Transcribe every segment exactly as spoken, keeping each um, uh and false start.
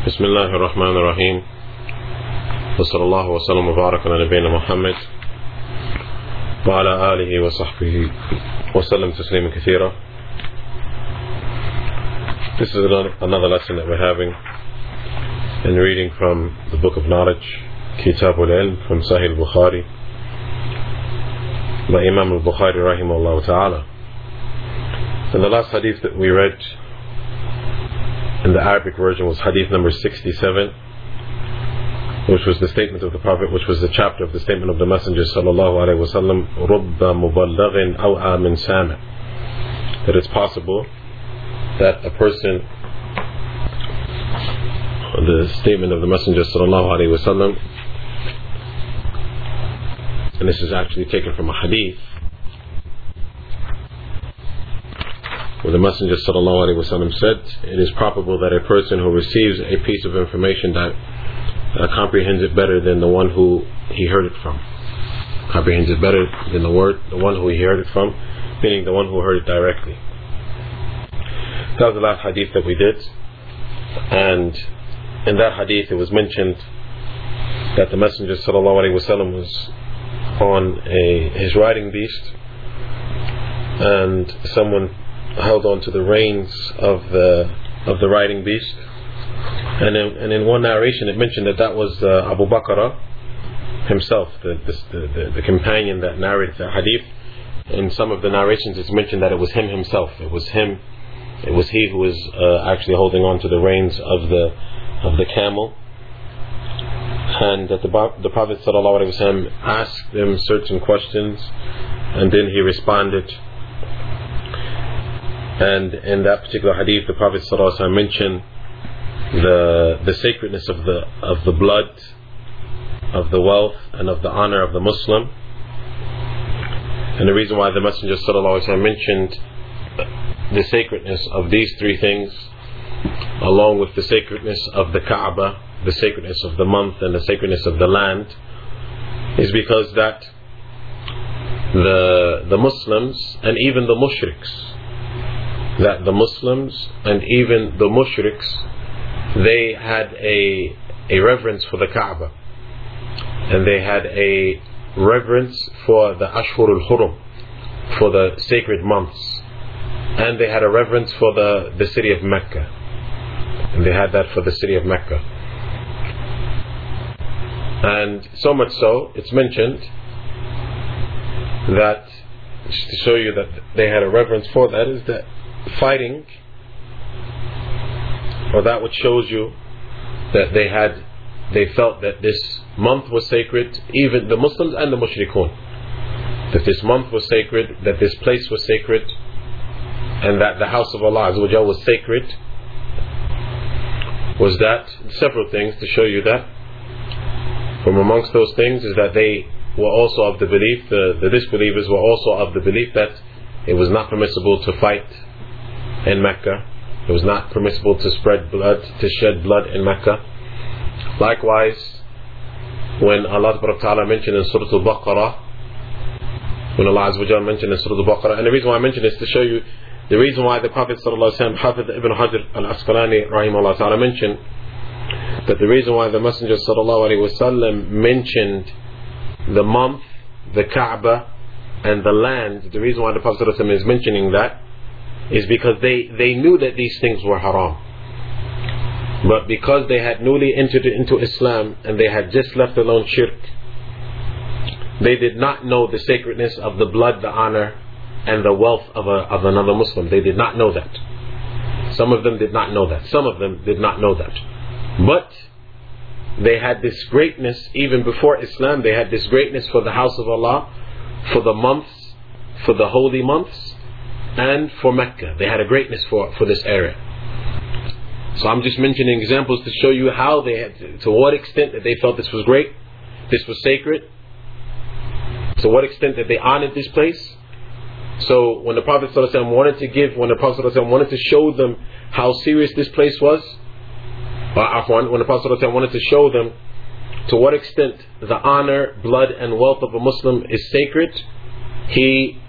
بسم الله الرحمن الرحيم وصلى الله وسلم وبارك على نبينا محمد وعلى آله وصحبه وسلم تسليما كثيرا. This is another lesson that we're having in reading from the Book of Knowledge, Kitab al-Ilm, from Sahih al-Bukhari by Imam al-Bukhari rahimahullah ta'ala. And the last hadith that we read in the Arabic version was hadith number sixty-seven, which was the statement of the Prophet, which was the chapter of the statement of the Messenger sallallahu alaihi wasallam, رُبَّ مُبَلَّغٍ أَوْعَى مِنْ سَامِعٍ, that it's possible that a person, the statement of the Messenger sallallahu alaihi wasallam, and this is actually taken from a hadith where the Messenger sallallahu alaihi wasallam said, it is probable that a person who receives a piece of information that uh, comprehends it better than the one who he heard it from, comprehends it better than the word, the one who he heard it from, meaning the one who heard it directly. That was the last hadith that we did, and in that hadith it was mentioned that the Messenger sallallahu alaihi wasallam was on a his riding beast, and someone held on to the reins of the of the riding beast, and in, and in one narration it mentioned that that was uh, Abu Bakr himself, the the, the the companion that narrated the hadith. In some of the narrations it's mentioned that it was him himself, it was him, it was he who was uh, actually holding on to the reins of the of the camel, and that the, the Prophet sallallahu alaihi wasallam asked him certain questions, and then he responded. And in that particular hadith, the Prophet ﷺ mentioned the the sacredness of the of the blood, of the wealth, and of the honor of the Muslim. And the reason why the Messenger ﷺ mentioned the sacredness of these three things, along with the sacredness of the Kaaba, the sacredness of the month, and the sacredness of the land, is because that the the Muslims and even the mushriks, that the Muslims and even the mushriks, they had a a reverence for the Kaaba, and they had a reverence for the Ashhur al-Hurum, for the sacred months, and they had a reverence for the, the city of Mecca, and they had that for the city of Mecca. And so much so, it's mentioned that, just to show you that they had a reverence for that, is that fighting, or that which shows you that they had, they felt that this month was sacred, even the Muslims and the mushrikun, that this month was sacred, that this place was sacred, and that the house of Allah Azza wa Jal was sacred, was that several things to show you that. From amongst those things is that they were also of the belief, the, the disbelievers were also of the belief that it was not permissible to fight in Mecca. It was not permissible to spread blood, to shed blood in Mecca. Likewise, when Allah Ta'ala mentioned in Surah Al-Baqarah, when Allah Azza wa Jalla mentioned in Surah Al-Baqarah, and the reason why I mention this is to show you the reason why the Prophet Sallallahu Alaihi Wasallam, Hafidh Ibn Hajar Al-Asqalani Rahimahullah Ta'ala, mentioned that the reason why the Messenger Sallallahu Alaihi Wasallam mentioned the month, the Kaaba, and the land, the reason why the Prophet Sallallahu Alaihi Wasallam is mentioning that is because they, they knew that these things were haram. But because they had newly entered into Islam and they had just left alone shirk, they did not know the sacredness of the blood, the honor, and the wealth of, a, of another Muslim. They did not know that. Some of them did not know that. Some of them did not know that. But they had this greatness, even before Islam, they had this greatness for the house of Allah, for the months, for the holy months, and for Mecca. They had a greatness for, for this area. So I'm just mentioning examples to show you how they had, to, to what extent that they felt this was great, this was sacred, to what extent that they honored this place. So when the Prophet ﷺ wanted to give, when the Prophet ﷺ wanted to show them how serious this place was, or when the Prophet ﷺ wanted to show them to what extent the honor, blood, and wealth of a Muslim is sacred, he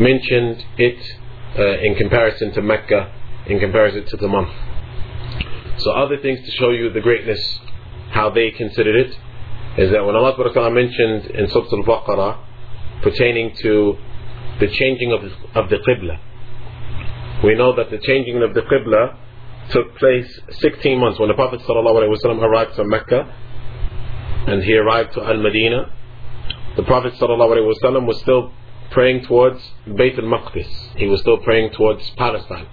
mentioned it uh, in comparison to Mecca, in comparison to the month. So other things to show you the greatness, how they considered it, is that when Allah Ta'ala mentioned in Surah Al-Baqarah pertaining to the changing of, of the Qibla, we know that the changing of the Qibla took place sixteen months when the Prophet ﷺ arrived from Mecca and he arrived to Al-Madinah. The Prophet ﷺ was still praying towards Bayt al-Maqdis. He was still praying towards Palestine.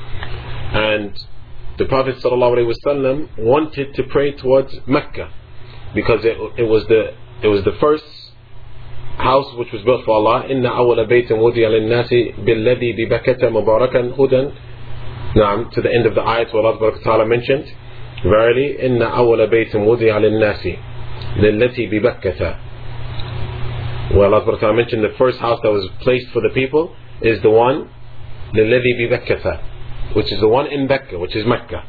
And the Prophet ﷺ wanted to pray towards Mecca because it, it was the it was the first house which was built for Allah. Inna awwala baytin wudi'a lin-nasi billadhi bi Bakkata mubarakan hudan. Naam, to the end of the ayat where Allah Ta'ala mentioned, verily, inna awwala baytin wudi'a lin-nasi lillati bi Bakkata. Where Allah Ta'ala mentioned the first house that was placed for the people is the one lilladhi bi Bakkata, which is the one in Mecca, which is Mecca.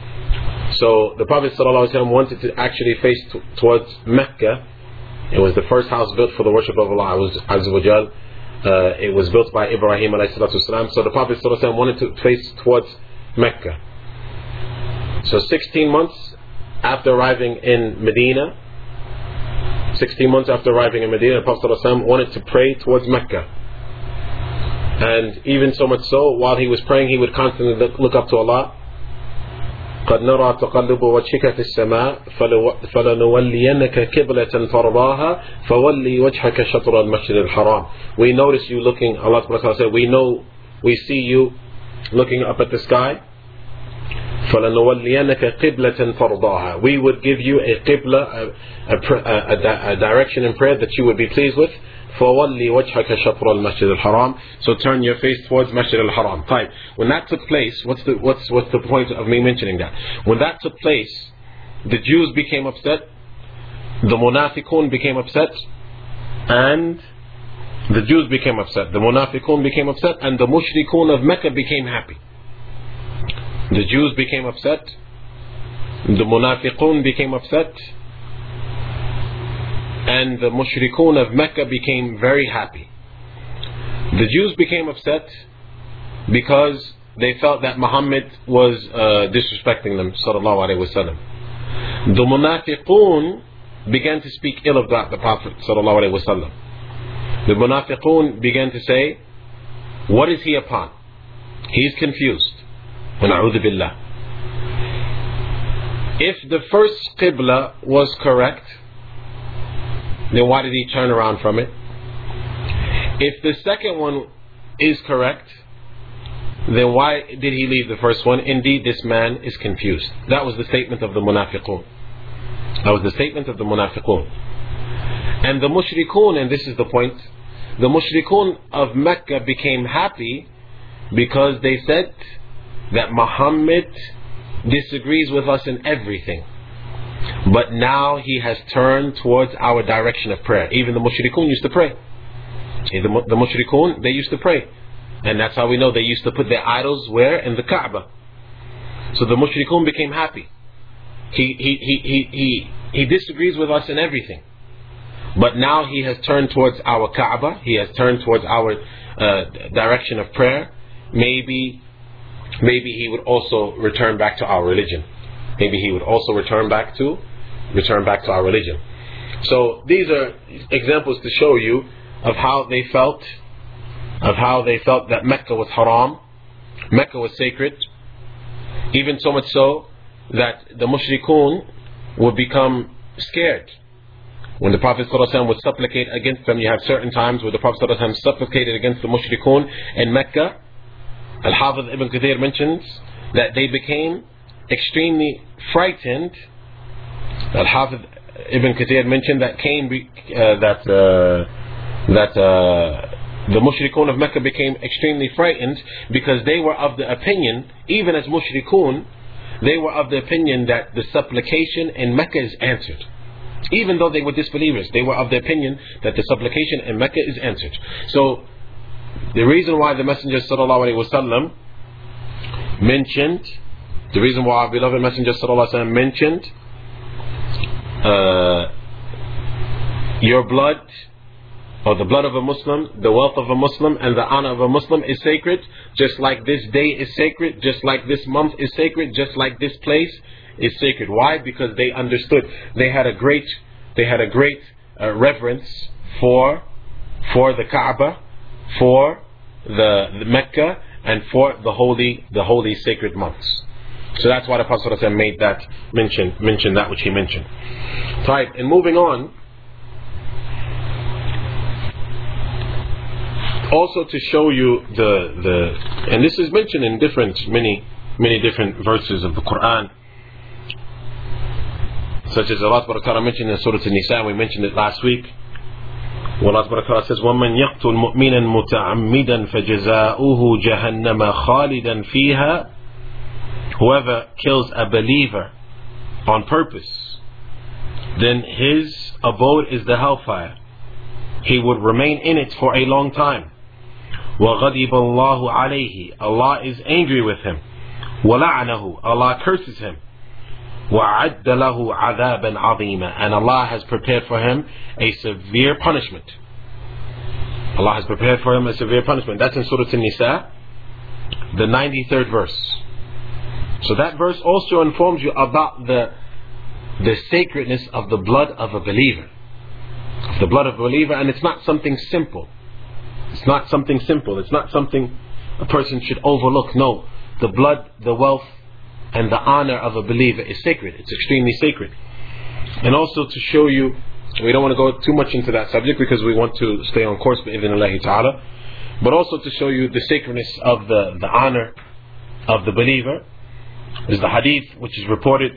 So the Prophet ﷺ wanted to actually face t- towards Mecca. It was the first house built for the worship of Allah Azza wa Jal. Uh, it was built by Ibrahim alayhi salatu wasalam. So the Prophet ﷺ wanted to face towards Mecca. So sixteen months after arriving in Medina, sixteen months after arriving in Medina, the Prophet ﷺ wanted to pray towards Mecca. And even so much so, while he was praying, he would constantly look, look up to Allah. قد نرى تقلب وجهك في السماء فلنولينك قبلة ترضاها فولي وجهك شطر المسجد الحرام. We notice you looking, Allah said, we know, we see you looking up at the sky. فلنولينك قبلة ترضاها. We would give you a qibla, a, a, a, a direction in prayer that you would be pleased with. فولي وجهك شطر المسجد الحرام. So turn your face towards Masjid al-Haram. Right. When that took place, what's the what's what's the point of me mentioning that? When that took place, the Jews became upset, the Munafiqun became upset, and the Jews became upset. The Munafiqun became upset, and the Mushrikun of Mecca became happy. The Jews became upset, the Munafiqun became upset, and the Mushrikun of Mecca became very happy. The Jews became upset because they felt that Muhammad was uh, disrespecting them, sallallahu alaihi wasallam. The Munafiqun began to speak ill about the Prophet, sallallahu alaihi wasallam. The Munafiqun began to say, what is he upon? He is confused. وَنَعُوذُ بِاللَّهِ. If the first Qibla was correct, then why did he turn around from it? If the second one is correct, then why did he leave the first one? Indeed, this man is confused. That was the statement of the Munafiqun. That was the statement of the Munafiqun. And the Mushrikun, and this is the point, the Mushrikun of Mecca became happy because they said that Muhammad disagrees with us in everything. But now he has turned towards our direction of prayer. Even the Mushrikun used to pray. The, the Mushrikun, they used to pray. And that's how we know they used to put their idols where? In the Kaaba. So the Mushrikun became happy. He, he, he, he, he, he disagrees with us in everything. But now he has turned towards our Kaaba. He has turned towards our uh, direction of prayer. Maybe, maybe he would also return back to our religion. Maybe he would also return back to return back to our religion. So these are examples to show you of how they felt, of how they felt that Mecca was haram, Mecca was sacred, even so much so that the Mushrikun would become scared. When the Prophet ﷺ would supplicate against them, you have certain times where the Prophet ﷺ supplicated against the Mushrikun in Mecca. Al-Hafiz Ibn Kathir mentions that they became extremely frightened. Al-Hafiz Ibn Kathir mentioned that came uh, that uh, that uh, the Mushrikun of Mecca became extremely frightened because they were of the opinion, even as Mushrikun, they were of the opinion that the supplication in Mecca is answered. Even though they were disbelievers, they were of the opinion that the supplication in Mecca is answered. So the reason why the Messenger sallallahu alaihi wasallam mentioned, the reason why our beloved Messenger sallallahu alaihi wasallam mentioned uh, your blood or the blood of a Muslim, the wealth of a Muslim, and the honor of a Muslim is sacred, just like this day is sacred, just like this month is sacred, just like this place is sacred. Why? Because they understood. They had a great, they had a great uh, reverence for, for the Kaaba, for the, the Mecca, and for the holy, the holy sacred months. So that's why the Prophet ﷺ made that mention, mention that which he mentioned. Right, and moving on. Also to show you the the and this is mentioned in different many many different verses of the Quran, such as Allah Subhanahu wa Ta'ala mentioned in Surah An-Nisa. We mentioned it last week. Allah Subhanahu wa Ta'ala says, وَمَنْ يَقْتُلْ مُؤْمِنًا مُتَعَمِّدًا فَجَزَاؤُهُ جَهَنَّمَ خَالِدًا فِيهَا. Whoever kills a believer on purpose, then his abode is the hellfire. He would remain in it for a long time. وَغَضِبَ اللَّهُ عَلَيْهِ. Allah is angry with him. وَلَعْنَهُ. Allah curses him. وَعَدَّ لَهُ عَذَابًا عَظِيمًا. And Allah has prepared for him a severe punishment. Allah has prepared for him a severe punishment. That's in Surah An-Nisa, the ninety-third verse. So that verse also informs you about the the sacredness of the blood of a believer. Of the blood of a believer, and it's not something simple. It's not something simple. It's not something a person should overlook. No, the blood, the wealth, and the honor of a believer is sacred. It's extremely sacred. And also to show you, we don't want to go too much into that subject because we want to stay on course bi-idhnillahi ta'ala, but also to show you the sacredness of the, the honor of the believer is the hadith which is reported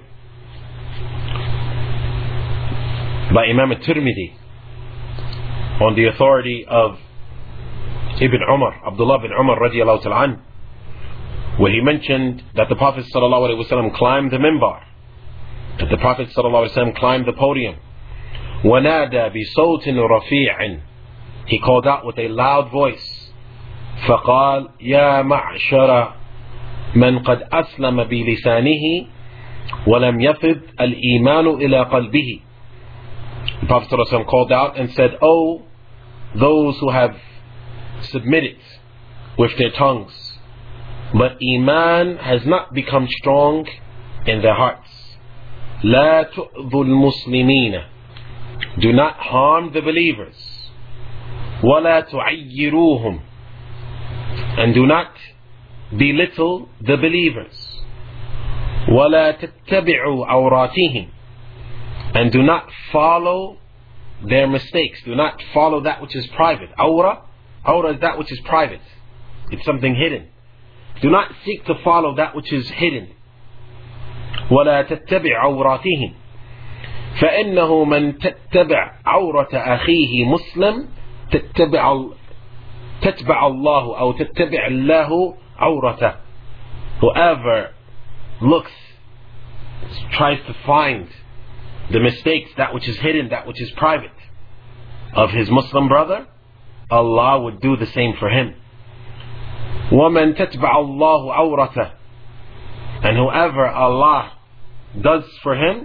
by Imam al-Tirmidhi on the authority of Ibn Umar, Abdullah bin Umar radiallahu ta'ala anhu, where he mentioned that the Prophet sallallahu alaihi wasallam climbed the minbar, that the Prophet sallallahu alaihi wasallam climbed the podium. وَنَادَى بِصَوْتٍ رَفِيعٍ. He called out with a loud voice. فَقَالْ يَا مَعْشَرَ مَنْ قَدْ أَسْلَمَ بِلِسَانِهِ وَلَمْ يَفِضْ الْإِيمَانُ إِلَى قَلْبِهِ. The Prophet sallallahu alaihi wasallam called out and said, "Oh, those who have submitted with their tongues, but Iman has not become strong in their hearts. لا تؤذوا المسلمين. Do not harm the believers. ولا تعيروهم. And do not belittle the believers. ولا تتبعوا عوراتهم. And do not follow their mistakes. Do not follow that which is private. Awra, awra is that which is private. It's something hidden. Do not seek to follow that which is hidden. ولا تتبع عوراتهم. فإنه من تتبع عورة أخيه مسلم تتبع تتبع الله أو تتبع الله عورته. Whoever looks, tries to find the mistakes, that which is hidden, that which is private of his Muslim brother, Allah would do the same for him. وَمَنْ تَتْبَعَ اللَّهُ عَوْرَتَهُ. And whoever Allah does for him,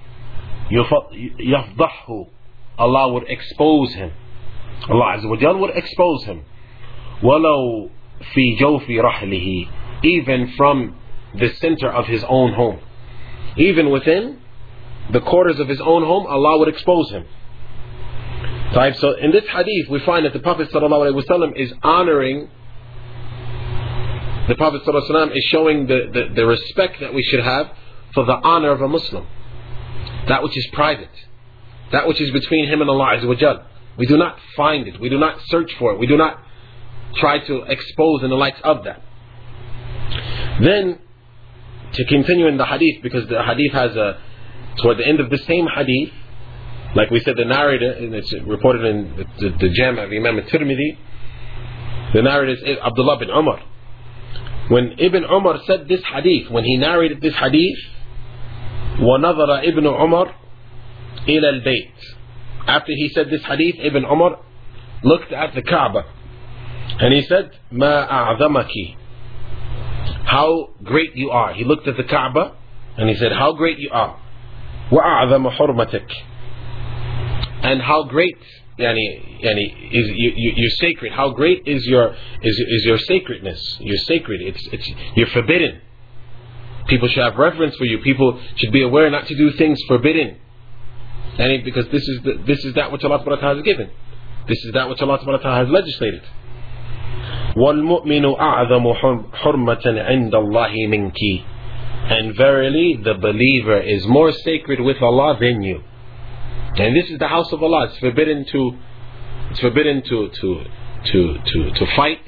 يَفْضَحْهُ. Allah would expose him. Allah Azza wa Jal would expose him. وَلَوْ فِي جَوْفِ رَحْلِهِ. Even from the center of his own home. Even within the quarters of his own home, Allah would expose him. So in this hadith we find that the Prophet ﷺ is honoring, the Prophet ﷺ is showing the, the, the respect that we should have for the honor of a Muslim. That which is private. That which is between him and Allah Azza wa Jal. We do not find it. We do not search for it. We do not try to expose and the likes of that. Then, to continue in the hadith, because the hadith has a, toward the end of the same hadith, like we said, the narrator, and it's reported in the, the, the Jam' of Imam al-Tirmidhi, the narrator is Abdullah bin Umar. When Ibn Umar said this hadith, when he narrated this hadith, وَنَظَرَ Ibn Umar إِلَى الْبَيْتِ. After he said this hadith, Ibn Umar looked at the Kaaba and he said, مَا أَعْظَمَكِ. How great you are. He looked at the Kaaba and he said, how great you are. وَأَعْظَمَ حُرْمَتِكَ. And how great yani, yani, is you, you, you're sacred. How great is your is is your sacredness? You're sacred. It's it's you're forbidden. People should have reverence for you. People should be aware not to do things forbidden. And because this is the, this is that which Allah subhanahu wa ta'ala has given. This is that which Allah subhanahu wa ta'ala has legislated. وَالْمُؤْمِنُ أَعْظَمُ حُرْمَةً عِنْدَ اللَّهِ مِنْكِ. And verily the believer is more sacred with Allah than you. And this is the house of Allah. It's forbidden to it's forbidden to to to to, to fight.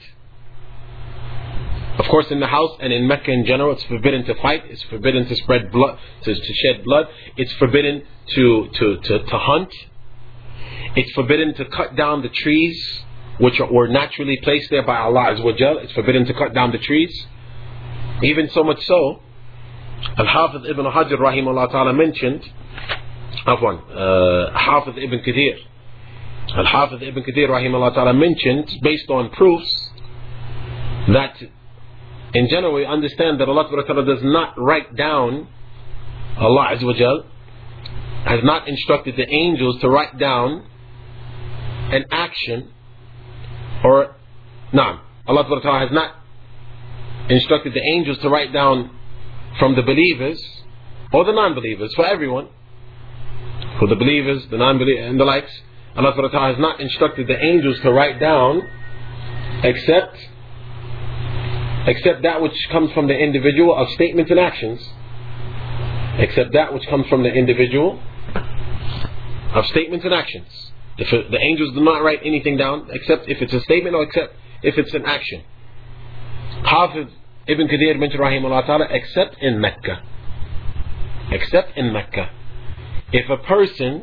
Of course, in the house and in Mecca in general, it's forbidden to fight. It's forbidden to spread blood, to, to shed blood. It's forbidden to, to, to, to hunt. It's forbidden to cut down the trees which are, were naturally placed there by Allah Azza wa Jal. It's forbidden to cut down the trees. Even so much so, Al-Hafiz Ibn Hajar rahimahullah ta'ala mentioned, Afwan, uh, Hafiz Ibn Kathir. Al-Hafiz Ibn Kathir rahimahullah ta'ala mentioned, based on proofs, that in general, we understand that Allah subhanahu wa ta'ala does not write down, Allah Azza wa Jal has not instructed the angels to write down an action, or, no, Allah subhanahu wa ta'ala has not instructed the angels to write down from the believers or the non-believers, for everyone, for the believers, the non-believers, and the likes. Allah subhanahu wa ta'ala has not instructed the angels to write down except except that which comes from the individual of statements and actions. Except that which comes from the individual of statements and actions. If it, the angels do not write anything down except if it's a statement or except if it's an action. Hafiz Ibn Kathir mentioned rahimahullah ta'ala, except in Mecca. Except in Mecca. If a person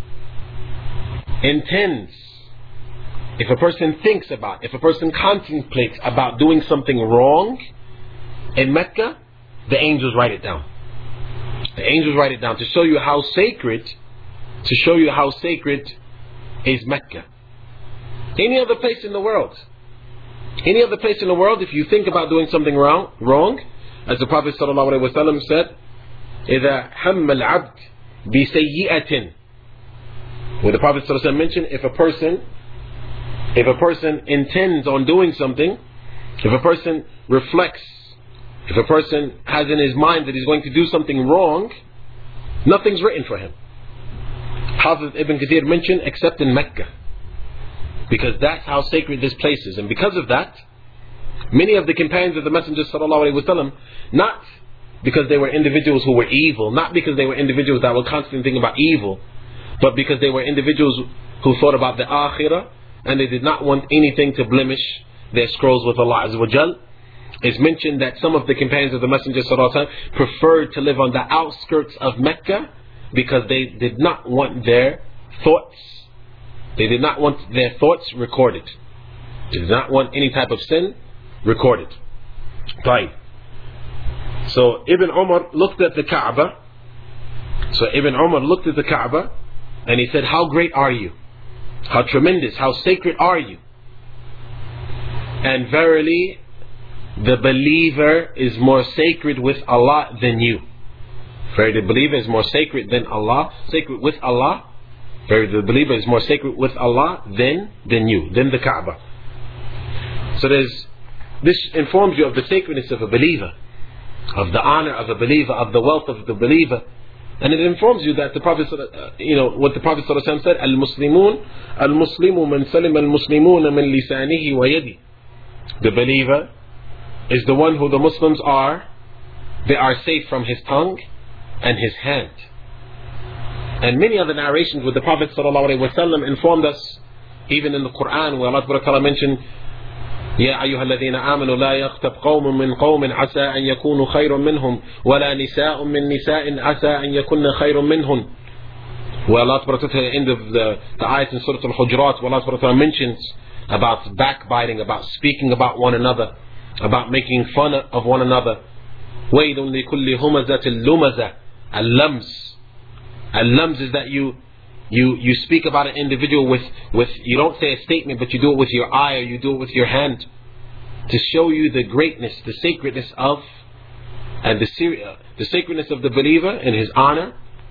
intends, if a person thinks about, if a person contemplates about doing something wrong in Mecca, the angels write it down. The angels write it down to show you how sacred, to show you how sacred is Mecca. Any other place in the world, any other place in the world, if you think about doing something wrong, wrong, as the Prophet sallallahu alaihi wasallam said, إذا هم العبد بسيئة, where the Prophet sallallahu alaihi wasallam mentioned, if a person If a person intends on doing something, if a person reflects, if a person has in his mind that he's going to do something wrong, nothing's written for him. Hafiz Ibn Kathir mentioned, except in Mecca. Because that's how sacred this place is. And because of that, many of the companions of the Messenger sallallahu alaihi wasallam, not because they were individuals who were evil, not because they were individuals that were constantly thinking about evil, but because they were individuals who thought about the akhirah, and they did not want anything to blemish their scrolls with Allah Azza wa Jal. It's mentioned that some of the companions of the Messenger sallallahu alaihi wasallam preferred to live on the outskirts of Mecca because they did not want their thoughts, they did not want their thoughts recorded. They did not want any type of sin recorded. Right. So Ibn Umar looked at the Kaaba. So Ibn Umar looked at the Kaaba and he said, how great are you? How tremendous, how sacred are you? And verily, the believer is more sacred with Allah than you. Verily, the believer is more sacred than Allah, sacred with Allah. Verily, the believer is more sacred with Allah than, than you, than the Kaaba. So there's, this informs you of the sacredness of a believer, of the honor of a believer, of the wealth of the believer. And it informs you that the Prophet, you know, what the Prophet ﷺ said, Al-Muslimun, Al-Muslimu man salim al-Muslimuna min lisanihi wa yadi. The believer is the one who the Muslims are, they are safe from his tongue and his hand. And many other narrations with the Prophet ﷺ informed us, even in the Quran, where Allah mentioned, يا أيها الذين آمنوا لا يغتب قوم من قوم عسى أن يكونوا خير منهم ولا نساء من نساء عسى أن يكون خير منهن. Where Allah at the end of the, the ayat in Surah Al-Hujurat, where Allah mentions about backbiting, about speaking about one another, about making fun of one another. وَيْلٌ لِكُلِّ هُمَزَةٍ لُمَزَةٍ. Al-lams. Al-lams is that you You you speak about an individual with, with, you don't say a statement, but you do it with your eye or you do it with your hand to show you the greatness, the sacredness of, and the, the sacredness of the believer and his honor,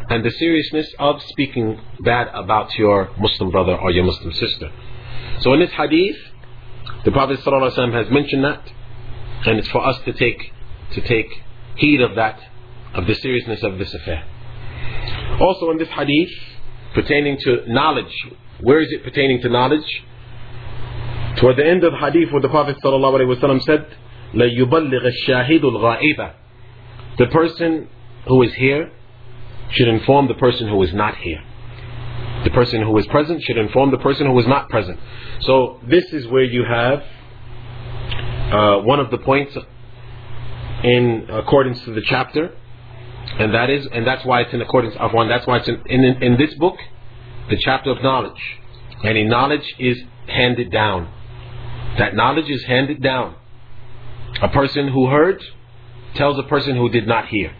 and the seriousness of speaking bad about your Muslim brother or your Muslim sister. So in this hadith, the Prophet ﷺ has mentioned that, and it's for us to take to take heed of that, of the seriousness of this affair. Also in this hadith, pertaining to knowledge, where is it pertaining to knowledge? Toward the end of the hadith where the Prophet ﷺ said, لَيُبَلِّغَ الشَّاهِدُ الْغَائِبَ. The person who is here should inform the person who is not here. The person who is present should inform the person who is not present. So this is where you have uh, one of the points in accordance to the chapter, and that is, and that's why it's in accordance of one. That's why it's in, in in this book, the chapter of knowledge. Any knowledge is handed down. That knowledge is handed down. A person who heard tells a person who did not hear.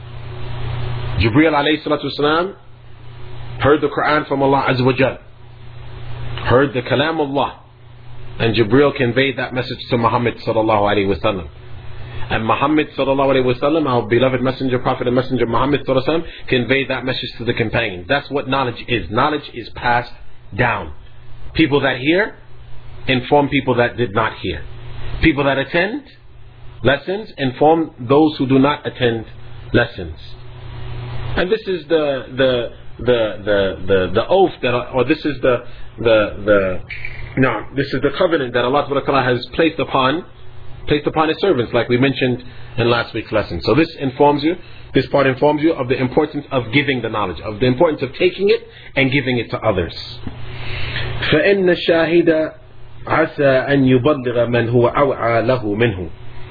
Jibreel alayhi salatu wasalam heard the Quran from Allah Azza wa Jal, heard the Kalam of Allah, and Jibreel conveyed that message to Muhammad sallallahu alayhi wa sallam. And Muhammad sallallahu alayhi wa sallam, our beloved messenger, prophet and messenger Muhammad sallallahu alayhi wa sallam, conveyed that message to the companions. That's what knowledge is. Knowledge is passed down. People that hear inform people that did not hear. People that attend lessons inform those who do not attend lessons. And this is the the the the the, the oath that, or this is the the the no, this is the covenant that Allah subhanahu wa ta'ala has placed upon placed upon His servants, like we mentioned in last week's lesson. So this informs you, this part informs you of the importance of giving the knowledge, of the importance of taking it and giving it to others. فَإِنَّ الشَّاهِدَ عَسَى أَن يُبَلِّغَ مَنْ هُوَ أَوْعَى لَهُ مِنْهُ.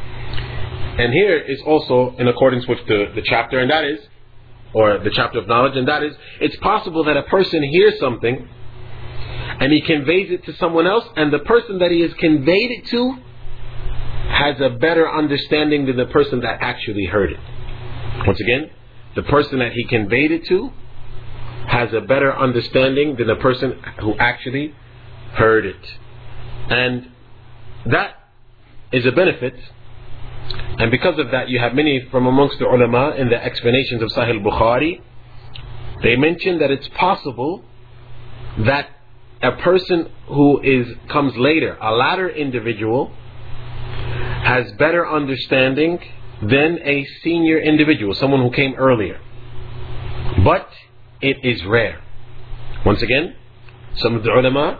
And here is also in accordance with the, the chapter, and that is, or the chapter of knowledge, and that is, it's possible that a person hears something and he conveys it to someone else, and the person that he has conveyed it to has a better understanding than the person that actually heard it. Once again, the person that he conveyed it to has a better understanding than the person who actually heard it. And that is a benefit. And because of that, you have many from amongst the ulama in the explanations of Sahih Bukhari, they mention that it's possible that a person who is comes later, a latter individual, has better understanding than a senior individual, someone who came earlier. But it is rare. Once again, some of the ulama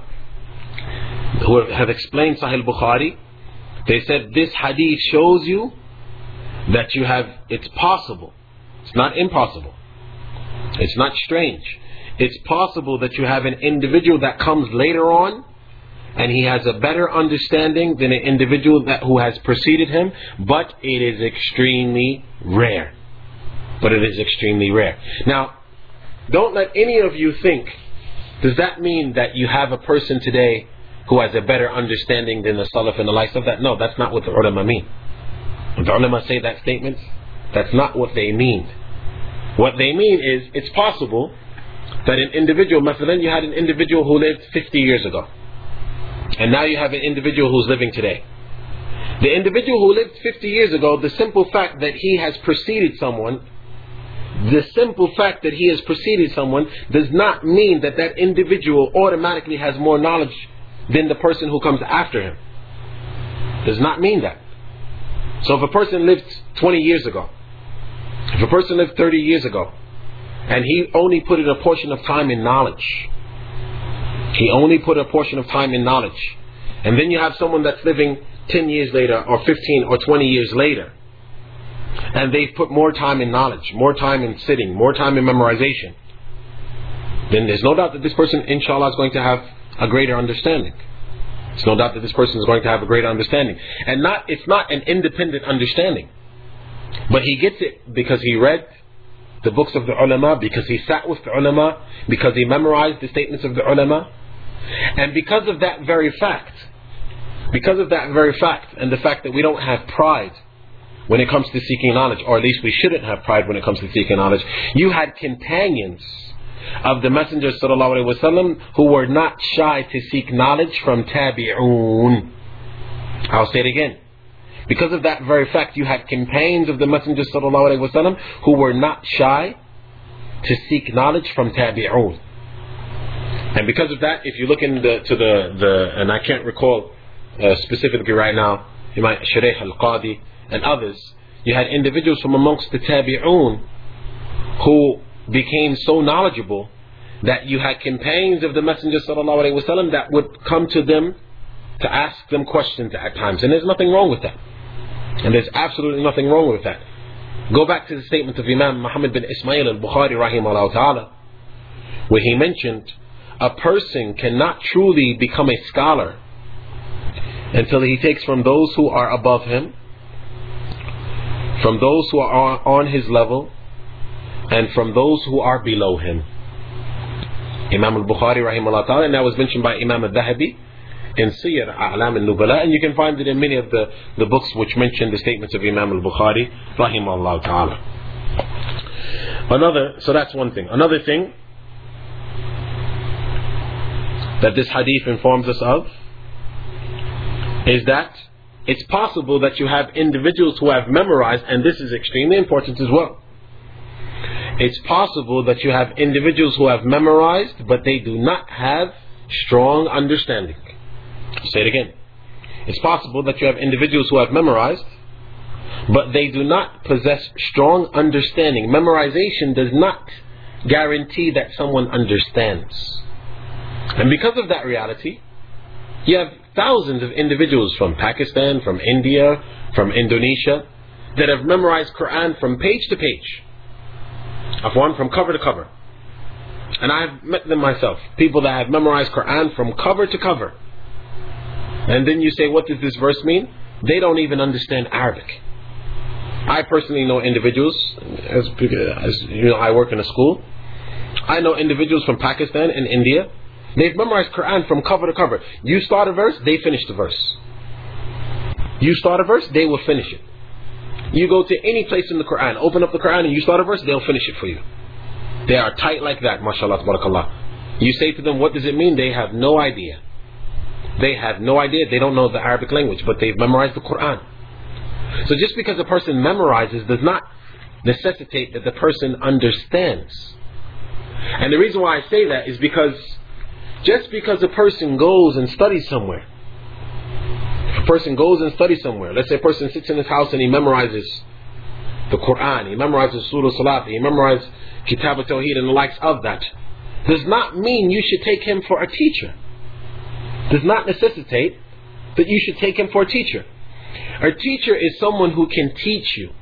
who have explained Sahih Bukhari, they said this hadith shows you that you have, it's possible, it's not impossible, it's not strange, it's possible that you have an individual that comes later on and he has a better understanding than an individual that who has preceded him, but it is extremely rare. But it is extremely rare. Now, don't let any of you think, does that mean that you have a person today who has a better understanding than the Salaf and the likes of that? No, that's not what the ulama mean. When the ulama say that statement, that's not what they mean. What they mean is, it's possible that an individual, مثلا, you had an individual who lived fifty years ago, and now you have an individual who's living today. The individual who lived fifty years ago, the simple fact that he has preceded someone, the simple fact that he has preceded someone does not mean that that individual automatically has more knowledge than the person who comes after him. Does not mean that. So if a person lived twenty years ago, if a person lived thirty years ago, and he only put in a portion of time in knowledge, he only put a portion of time in knowledge, and then you have someone that's living ten years later, or fifteen or twenty years later, and they've put more time in knowledge, more time in sitting, more time in memorization, then there's no doubt that this person, inshallah, is going to have a greater understanding. There's no doubt that this person is going to have a greater understanding. And not, it's not an independent understanding, but he gets it because he read the books of the ulama, because he sat with the ulama, because he memorized the statements of the ulama. And because of that very fact, because of that very fact, and the fact that we don't have pride when it comes to seeking knowledge, or at least we shouldn't have pride when it comes to seeking knowledge, you had companions of the Messenger sallallahu alaihi wasallam who were not shy to seek knowledge from tabi'un. I'll say it again. Because of that very fact, you had companions of the Messenger sallallahu alaihi wasallam who were not shy to seek knowledge from tabi'un. And because of that, if you look into the, to the, the, and I can't recall uh, specifically right now, Imam Shuraih al-Qadi and others, you had individuals from amongst the tabi'un who became so knowledgeable that you had companions of the Messenger sallallahu alaihi wasallam that would come to them to ask them questions at times. And there's nothing wrong with that. And there's absolutely nothing wrong with that. Go back to the statement of Imam Muhammad bin Ismail al-Bukhari rahimahullah ta'ala, where he mentioned a person cannot truly become a scholar until he takes from those who are above him, from those who are on his level, and from those who are below him. Imam al-Bukhari rahimahullah ta'ala, and that was mentioned by Imam al-Dhahabi in Siyar A'lam al-Nubala, and you can find it in many of the, the books which mention the statements of Imam al-Bukhari rahimahullah ta'ala. Another, so that's one thing. Another thing that this hadith informs us of is that it's possible that you have individuals who have memorized, and this is extremely important as well. It's possible that you have individuals who have memorized, but they do not have strong understanding. I'll say it again. It's possible that you have individuals who have memorized, but they do not possess strong understanding. Memorization does not guarantee that someone understands. And because of that reality, you have thousands of individuals from Pakistan, from India, from Indonesia, that have memorized Quran from page to page. Of one, from cover to cover. And I've met them myself. People that have memorized Quran from cover to cover. And then you say, what does this verse mean? They don't even understand Arabic. I personally know individuals, as, as you know, I work in a school. I know individuals from Pakistan and India. They've memorized Quran from cover to cover. You start a verse, they finish the verse. You start a verse, they will finish it. You go to any place in the Quran, open up the Quran and you start a verse, they'll finish it for you. They are tight like that, mashallah, tabarakallah. You say to them, what does it mean? They have no idea. They have no idea. They don't know the Arabic language, but they've memorized the Quran. So just because a person memorizes does not necessitate that the person understands. And the reason why I say that is because just because a person goes and studies somewhere, if a person goes and studies somewhere, let's say a person sits in his house and he memorizes the Quran, he memorizes Surah Salat, he memorizes Kitab al-Tawheed and the likes of that, does not mean you should take him for a teacher. Does not necessitate that you should take him for a teacher. A teacher is someone who can teach you.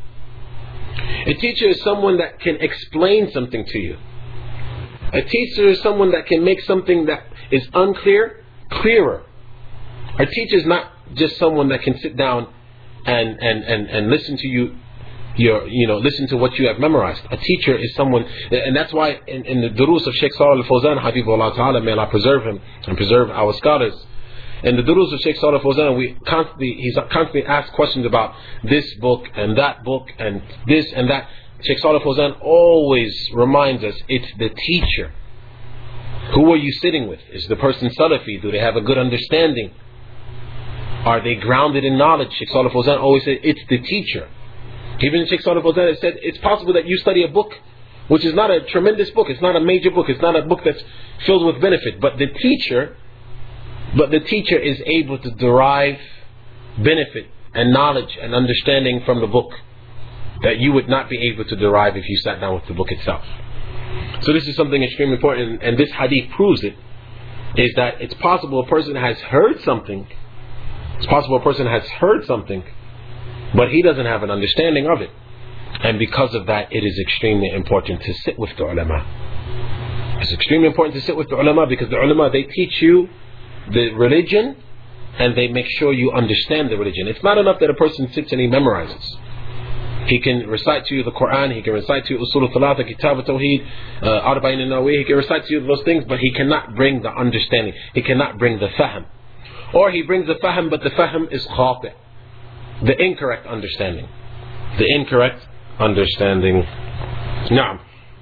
A teacher is someone that can explain something to you. A teacher is someone that can make something that is unclear clearer. A teacher is not just someone that can sit down and, and, and, and listen to you, your, you know, listen to what you have memorized. A teacher is someone, and that's why in, in the durus of Shaykh Salih al-Fawzan, Habibullah Ta'ala, may Allah preserve him and preserve our scholars. In the durus of Shaykh Salih al-Fawzan, we constantly, he's constantly asked questions about this book and that book and this and that. Shaykh Salih al-Fawzan always reminds us, it's the teacher. Who are you sitting with? Is the person Salafi? Do they have a good understanding? Are they grounded in knowledge? Shaykh Salih al-Fawzan always said, it's the teacher. Even Shaykh Salih al-Fawzan said, it's possible that you study a book which is not a tremendous book, it's not a major book, it's not a book that's filled with benefit, but the teacher, but the teacher is able to derive benefit and knowledge and understanding from the book that you would not be able to derive if you sat down with the book itself. So this is something extremely important, and this hadith proves it, is that it's possible a person has heard something, it's possible a person has heard something, but he doesn't have an understanding of it. And because of that, it is extremely important to sit with the ulama. It's extremely important to sit with the ulama, because the ulama, they teach you the religion and they make sure you understand the religion. It's not enough that a person sits and he memorizes. He can recite to you the Quran, he can recite to you Usul al-Thalatha, Kitab al-Tawheed, uh, Arba'in al-Nawawi, he can recite to you those things, but he cannot bring the understanding. He cannot bring the fahm. Or he brings the fahm, but the fahm is khati', the incorrect understanding. The incorrect understanding. Naam.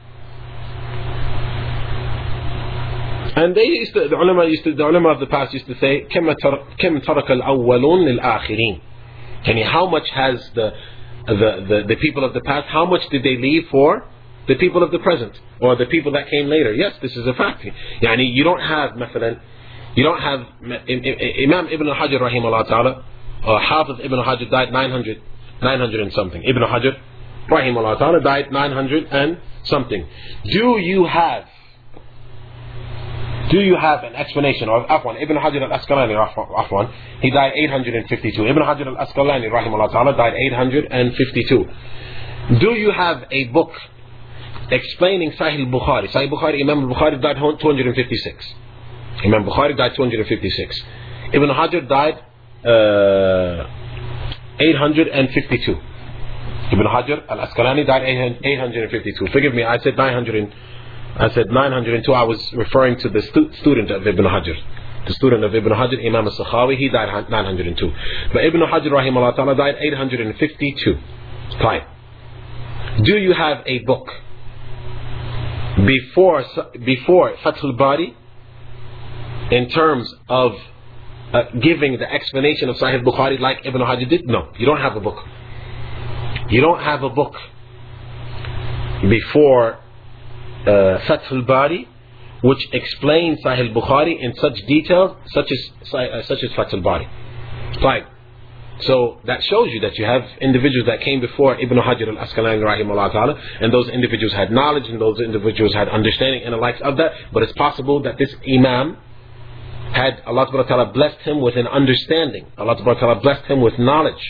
And they used to, the ulama used to, the ulama of the past used to say, كم ترك الأولون للآخرين. Yani how much has the The, the, the people of the past, how much did they leave for the people of the present or the people that came later. Yes, this is a fact. Yani you don't have, مثلا, you don't have Imam Ibn Hajar rahimahullah ta'ala, or Hafiz Ibn Hajar died nine hundred, nine hundred and something. Ibn Hajar rahimahullah ta'ala died nine hundred and something. Do you have Do you have an explanation of Afwan? Ibn Hajar al-Asqalani, Afwan, he died eight hundred fifty-two. Ibn Hajar al-Asqalani, rahimahullah ta'ala, died eight hundred fifty-two. Do you have a book explaining Sahih al-Bukhari? Sahih Bukhari, Imam al-Bukhari died two hundred fifty-six. Imam Bukhari died two hundred fifty-six. Ibn Hajar died uh, eight hundred fifty-two. Ibn Hajar al-Asqalani died eight hundred fifty-two. Forgive me, I said nine hundred. I said nine hundred two. I was referring to the stu- student of Ibn Hajar. The student of Ibn Hajar, Imam al-Sakhawi, he died nine hundred two. But Ibn Hajar rahimahullah ta'ala died eight hundred fifty-two. Fine. Do you have a book before before Fath al-Bari in terms of uh, giving the explanation of Sahih Bukhari like Ibn Hajar did? No, you don't have a book. You don't have a book before uh, Fath al-Bari which explains Sahih Bukhari in such detail such as uh, such as Fath al-Bari. Fine. So that shows you that you have individuals that came before Ibn Hajar al-Asqalani rahimahullah ta'ala, and those individuals had knowledge and those individuals had understanding and the likes of that. But it's possible that this Imam had, Allah subhanahu wa ta'ala blessed him with an understanding. Allah subhanahu wa ta'ala blessed him with knowledge.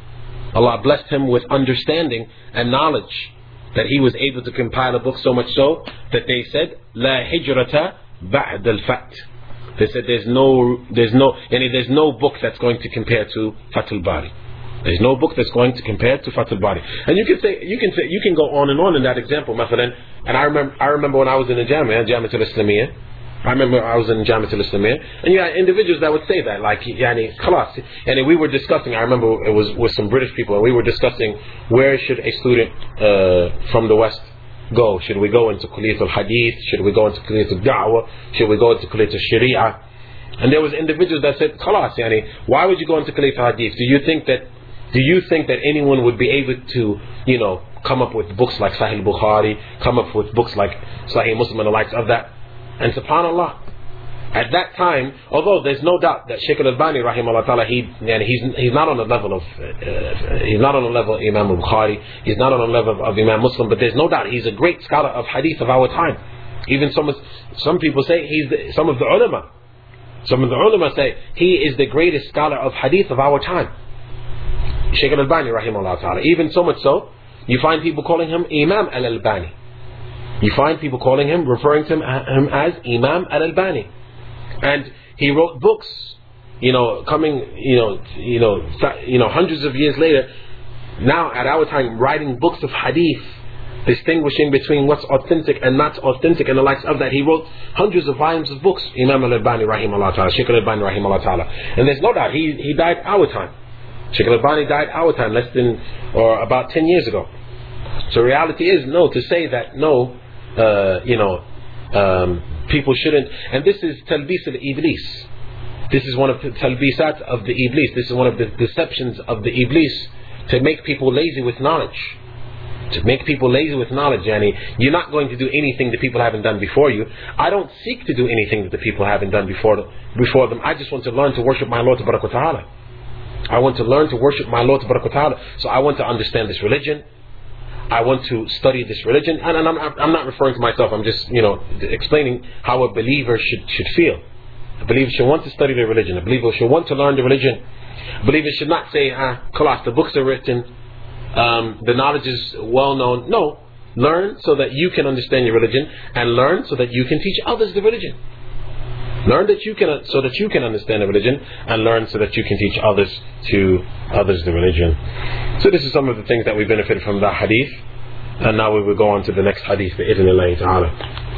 Allah blessed him with understanding and knowledge, that he was able to compile a book, so much so that they said La hijrata ba'd al-fath. They said there's no there's no yani there's no book that's going to compare to Fath al-Bari. There's no book that's going to compare to Fath al-Bari. And you can say you can say you can go on and on in that example, مثلا. And I remember I remember when I was in the Jamia, Jamiat al-Islamiyya. I remember I was in Jamiat al-Islamiyya, and you had individuals that would say that, like, yani, khalas. And we were discussing, I remember it was with some British people, and we were discussing where should a student uh, from the West go. Should we go into Kulliyat al-Hadith? Should we go into Kulliyat al-Da'wah? Should we go into Kulliyat al-Sharia? And there was individuals that said, khalas, yani, why would you go into Kulliyat al-Hadith? Do you think that do you think that anyone would be able to, you know, come up with books like Sahih Bukhari, come up with books like Sahih Muslim and the likes of that? And subhanallah, at that time, although there's no doubt that Shaykh al-Albani rahimahullah ta'ala, he, yani he's, he's not on the level of uh, he's not on the level of Imam al-Bukhari, he's not on the level of Imam Muslim, but there's no doubt he's a great scholar of hadith of our time. Even some some people say he's the, some of the ulama some of the ulama say he is the greatest scholar of hadith of our time, Shaykh al-Albani rahimahullah ta'ala. Even so much so, you find people calling him Imam al-Albani. You find people calling him, referring to him, him as Imam al-Albani. And he wrote books, you know, coming, you know, you know, you know, hundreds of years later, now at our time, writing books of hadith, distinguishing between what's authentic and not authentic and the likes of that. He wrote hundreds of volumes of books, Imam al-Albani rahimahullah ta'ala, Shaykh al-Albani rahimahullah ta'ala. And there's no doubt, he, he died our time. Shaykh al-Albani died our time, less than, or about ten years ago. So reality is, no, to say that, no, Uh, you know, um, people shouldn't, and this is talbis al-Iblis. This is one of the talbisat of the Iblis. This is one of the deceptions of the Iblis, to make people lazy with knowledge. To make people lazy with knowledge, yani, you're not going to do anything that people haven't done before you. I don't seek to do anything that the people haven't done before before them. I just want to learn to worship my Lord Tabaraka wa Ta'ala. I want to learn to worship my Lord Tabaraka wa Ta'ala. So I want to understand this religion. I want to study this religion, and, and I'm, I'm not referring to myself. I'm just, you know, explaining how a believer should should feel. A believer should want to study the religion. A believer should want to learn the religion. A believer should not say, ah, khalas, the books are written, um, the knowledge is well known. No, learn so that you can understand your religion, and learn so that you can teach others the religion. Learn that you can, so that you can understand the religion, and learn so that you can teach others to others the religion. So this is some of the things that we benefit from that hadith, and now we will go on to the next hadith بإذن الله تعالى.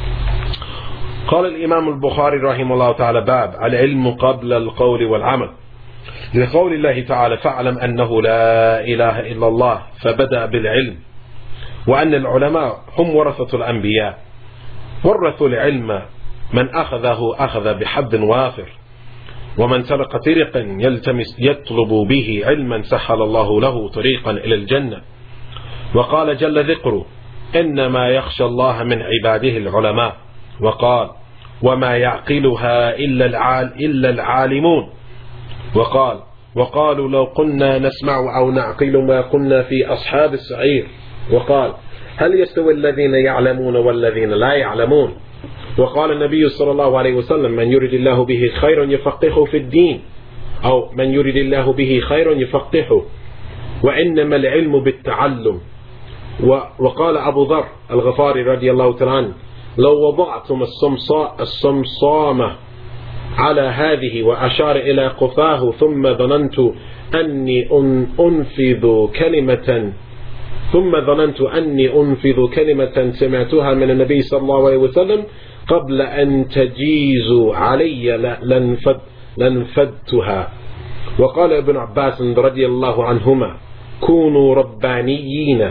قال الإمام البخاري رحمه الله تعالى باب العلم قبل القول والعمل لقول الله تعالى فاعلم أنه لا إله إلا الله فبدأ بالعلم وأن العلماء هم ورثة الأنبياء ورثوا العلم من أخذه أخذ بحظ وافر ومن سلك طريقا يلتمس يطلب به علما سهل الله له طريقا إلى الجنة وقال جل ذكره إنما يخشى الله من عباده العلماء. وقال وما يعقلها إلا العال إلا العالمون. وقال وقالوا لو كنا نسمع أو نعقل ما كنا في أصحاب السعير. وقال هل يستوي الذين يعلمون والذين لا يعلمون. وقال النبي صلى الله عليه وسلم من يرد الله به خيرا يفقهه في الدين، أو من يرد الله به خيرا يفقهه، وإنما العلم بالتعلم. وقال أبو ذر الغفاري رضي الله تعالى عنه لو وضعتم الصمصامة على هذه وأشار إلى قفاه ثم ظننت أني أنفذ كلمة ثم ظننت أني أنفذ كلمة سمعتها من النبي صلى الله عليه وسلم قبل أن تجيز علي لنفد لنفدتها. وقال ابن عباس رضي الله عنهما كونوا ربانيين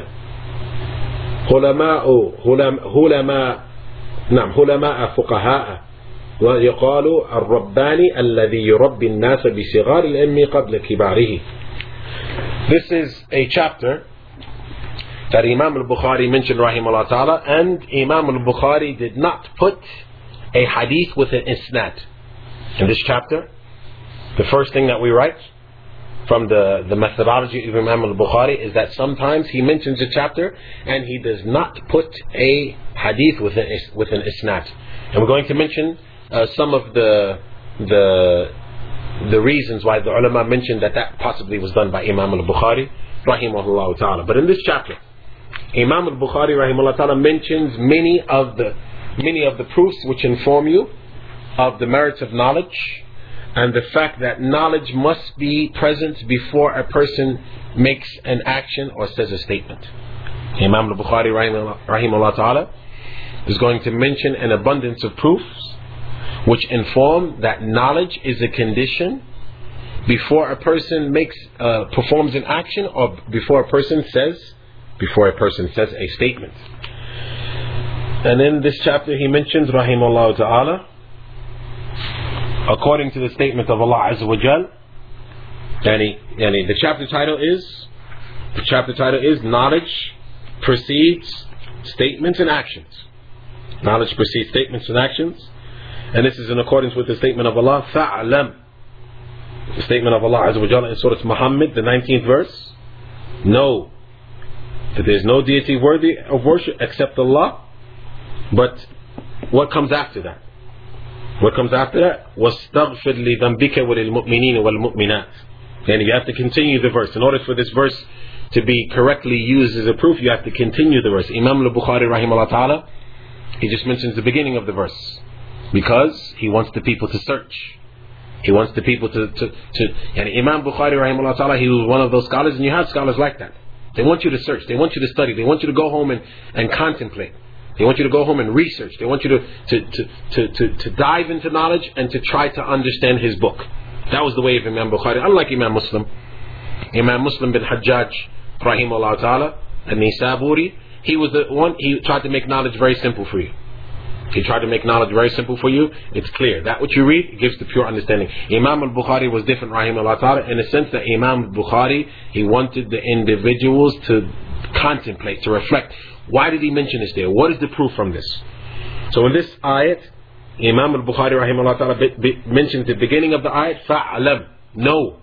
علماء علماء نعم علماء فقهاء. ويقال الرباني الذي يربي الناس بصغار العلم قبل كباره. This is a chapter that Imam al-Bukhari mentioned rahimahullah ta'ala, and Imam al-Bukhari did not put a hadith with an isnad. In this chapter, the first thing that we write from the, the methodology of Imam al-Bukhari is that sometimes he mentions a chapter and he does not put a hadith with an, with an isnad. And we're going to mention uh, some of the the the reasons why the ulama mentioned that that possibly was done by Imam al-Bukhari rahimahullah ta'ala. But in this chapter, Imam al-Bukhari rahimahullah ta'ala mentions many of the many of the proofs which inform you of the merits of knowledge and the fact that knowledge must be present before a person makes an action or says a statement. Imam al-Bukhari rahimahullah ta'ala is going to mention an abundance of proofs which inform that knowledge is a condition before a person makes uh, performs an action or before a person says before a person says a statement. And in this chapter he mentions rahimahullah ta'ala, according to the statement of Allah Azza wa Jal, yani, yani, the chapter title is the chapter title is knowledge precedes statements and actions. Knowledge precedes statements and actions. And this is in accordance with the statement of Allah, Fa'alam. The statement of Allah Azza wa Jalla in Surah Muhammad, the nineteenth verse. Know that there is no deity worthy of worship except Allah. But what comes after that? What comes after that? وَاسْتَغْفِرْ لِذَنْبِكَ وَلِلْمُؤْمِنِينَ وَالْمُؤْمِنَاتِ. And you have to continue the verse. In order for this verse to be correctly used as a proof, you have to continue the verse. Imam al-Bukhari rahimahullah ta'ala, he just mentions the beginning of the verse because he wants the people to search. He wants the people to, to, to and Imam Bukhari rahimahullah ta'ala, he was one of those scholars, and you have scholars like that. They want you to search, they want you to study, they want you to go home and, and contemplate. They want you to go home and research. They want you to, to, to, to, to, to dive into knowledge and to try to understand his book. That was the way of Imam Bukhari. Unlike Imam Muslim. Imam Muslim bin Hajjaj rahimahullah ta'ala, an-Nisaburi, he was the one, he tried to make knowledge very simple for you. He tried to make knowledge very simple for you. It's clear. That what you read, it gives the pure understanding. Imam al-Bukhari was different rahimahullah ta'ala in the sense that Imam al-Bukhari, he wanted the individuals to contemplate, to reflect. Why did he mention this there? What is the proof from this? So in this ayat, Imam al-Bukhari rahimahullah ta'ala be, be, mentions the beginning of the ayat, fa'alam, know,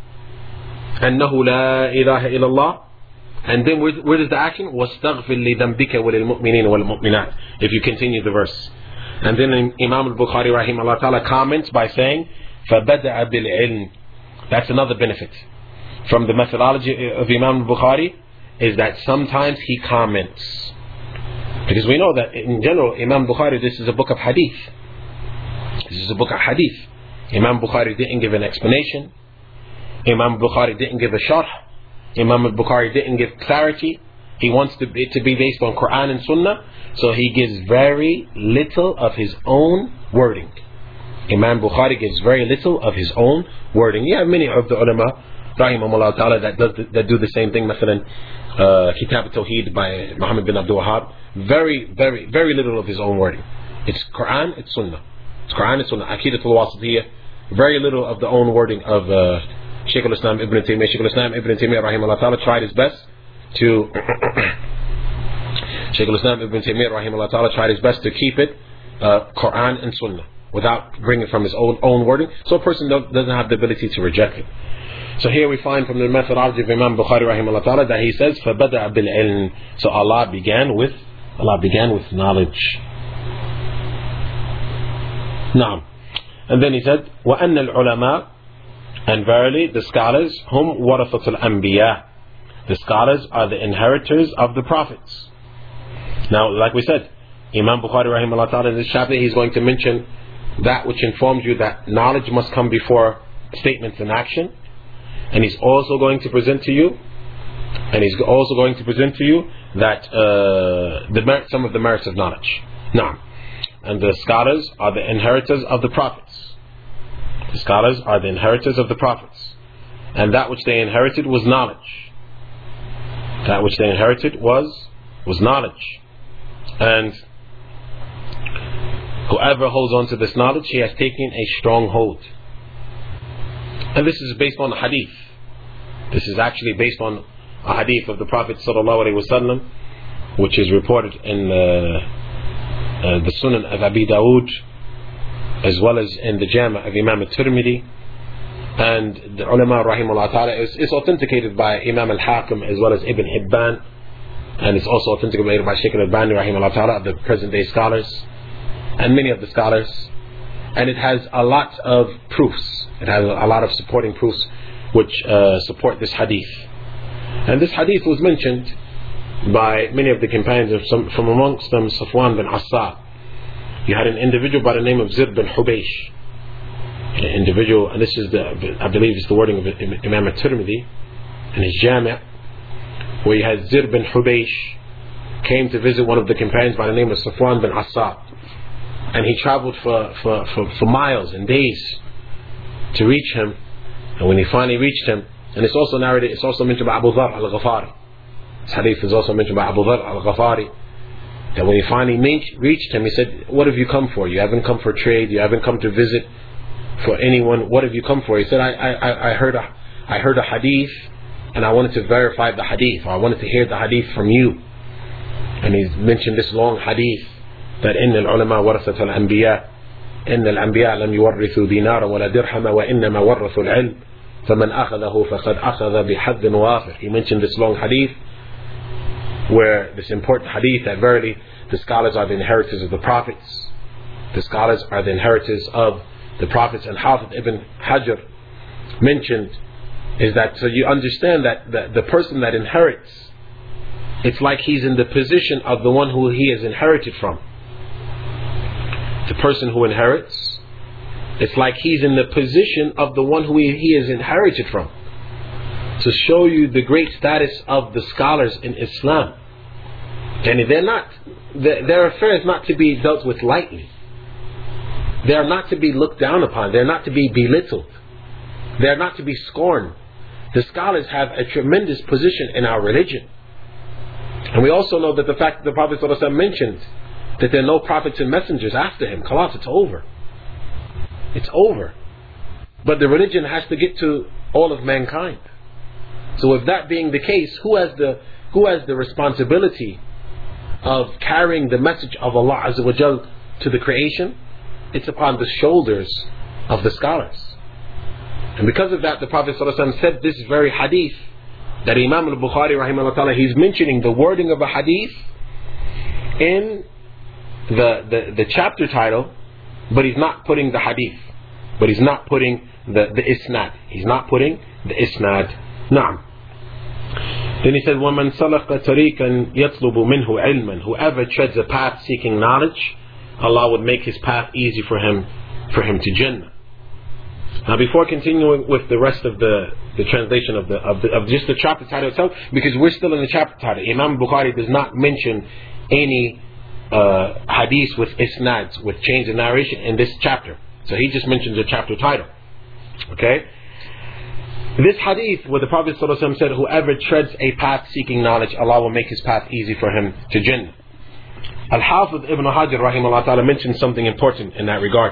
أنه لا إله إلا الله. And then where, where does the action? وَاسْتَغْفِرْ لِذَنْبِكَ وَلِلْمُؤْمِنِينَ وَالْمُؤْمِنَاتِ. If you continue the verse. And then Imam al-Bukhari rahimahullah ta'ala comments by saying, فَبَدَأَ بِالْعِلْمِ. That's another benefit from the methodology of Imam al-Bukhari, is that sometimes he comments. Because we know that in general, Imam Bukhari, this is a book of hadith. This is a book of hadith. Imam Bukhari didn't give an explanation. Imam Bukhari didn't give a sharh. Imam Bukhari didn't give clarity. He wants to be, to be based on Quran and Sunnah. So he gives very little of his own wording. Imam Bukhari gives very little of his own wording. You have many of the ulama rahimahullah ta'ala that, does the, that do the same thing. مثلا uh, Kitab al-Tawheed by Muhammad bin Abdul Wahhab. Very, very, very little of his own wording. It's Quran, it's Sunnah. It's Quran, it's Sunnah. Aqidat al-Wasitiyah. Very little of the own wording of uh, Shaykh al-Islam Ibn Taymiyyah. Shaykh al-Islam Ibn Taymiyyah rahimahullah ta'ala tried his best to Shaykh al-Islam Ibn Taymiyyah rahimahullah ta'ala tried his best to keep it uh, Quran and Sunnah without bringing it from his own own wording, so a person don't, doesn't have the ability to reject it. So here we find from the methodology of Imam Bukhari rahimahullah ta'ala that he says فَبَدَأَ بِالْعِلْمِ. So Allah began with Allah began with knowledge. Naam. And then he said وَأَنَّ الْعُلَمَاء, and verily the scholars, هُمْ وَرَثَةُ الْأَنْبِيَاءِ, the scholars are the inheritors of the prophets. Now, like we said, Imam Bukhari rahimahullah ta'ala in this chapter, he's going to mention that which informs you that knowledge must come before statements and action. And he's also going to present to you, and he's also going to present to you that uh, the merit, some of the merits of knowledge. Now, and the scholars are the inheritors of the prophets. The scholars are the inheritors of the prophets, and that which they inherited was knowledge. That which they inherited was was knowledge, and whoever holds on to this knowledge, he has taken a strong hold. And this is based on hadith. This is actually based on a hadith of the Prophet sallallahu alaihi wasallam, which is reported in uh, uh, the Sunan of Abi Dawood, as well as in the Jama of Imam al-Tirmidhi. And the ulama rahimahullah ta'ala is, is authenticated by Imam al-Hakim as well as Ibn Hibban, and it's also authenticated by Shaykh al-Albani rahimahullah ta'ala, the present day scholars, and many of the scholars. And it has a lot of proofs. It has a lot of supporting proofs which uh, support this hadith. And this hadith was mentioned by many of the companions, of some, from amongst them Safwan bin Assad. You had an individual by the name of Zir bin Hubaysh. An individual, and this is the, I believe it's the wording of Imam al-Tirmidhi in his Jami', where you had Zir bin Hubaysh came to visit one of the companions by the name of Safwan bin Assad. And he traveled for, for, for, for miles and days to reach him. And when he finally reached him, and it's also narrated, it's also mentioned by Abu Dhar al-Ghafari. This hadith is also mentioned by Abu Dhar al-Ghafari, that when he finally reached him, he said, "What have you come for? You haven't come for trade, you haven't come to visit for anyone. What have you come for?" He said, I, I, I, heard a, I heard a hadith, and I wanted to verify the hadith, or I wanted to hear the hadith from you. And he mentioned this long hadith, that إن العلماء ورثة الأنبياء إن الأنبياء لم يورثوا دينارا ولا درهما وإنما ورثوا العلم فمن أخذه فقد أخذ بحظ وافر. He mentioned this long hadith, where this important hadith that verily the scholars are the inheritors of the prophets. The scholars are the inheritors of the prophets. And Hafid ibn Hajar mentioned is that, so you understand that the, the person that inherits, it's like he's in the position of the one who he has inherited from. The person who inherits, it's like he's in the position of the one who he, he is inherited from. To show you the great status of the scholars in Islam. And they're not, their, their affairs not to be dealt with lightly. They are not to be looked down upon. They're not to be belittled. They are not to be scorned. The scholars have a tremendous position in our religion. And we also know that the fact that the Prophet ﷺ mentioned that there are no prophets and messengers after him. Khalas, it's over. It's over. But the religion has to get to all of mankind. So if that being the case, who has the who has the responsibility of carrying the message of Allah Azza wa Jal to the creation? It's upon the shoulders of the scholars. And because of that, the Prophet ﷺ said this very hadith, that Imam al-Bukhari rahimahullah ta'ala, he's mentioning the wording of a hadith in the, the, the chapter title, but he's not putting the hadith, but he's not putting the, the isnad. He's not putting the isnad. Naam. Then he said, وَمَنْ سَلَقَ طَرِيقًا يَطْلُبُ مِنْهُ عِلْمًا. Whoever treads a path seeking knowledge, Allah would make his path easy for him, for him to Jannah. Now, before continuing with the rest of the, the translation of the, of the of just the chapter title itself, because we're still in the chapter title, Imam Bukhari does not mention any uh, hadith with isnads, with chains of narration in this chapter. So he just mentions the chapter title. Okay? This hadith where the Prophet ﷺ said, whoever treads a path seeking knowledge, Allah will make his path easy for him to Jannah. Al-Hafidh Ibn Hajar rahimahullah ta'ala mentioned something important in that regard.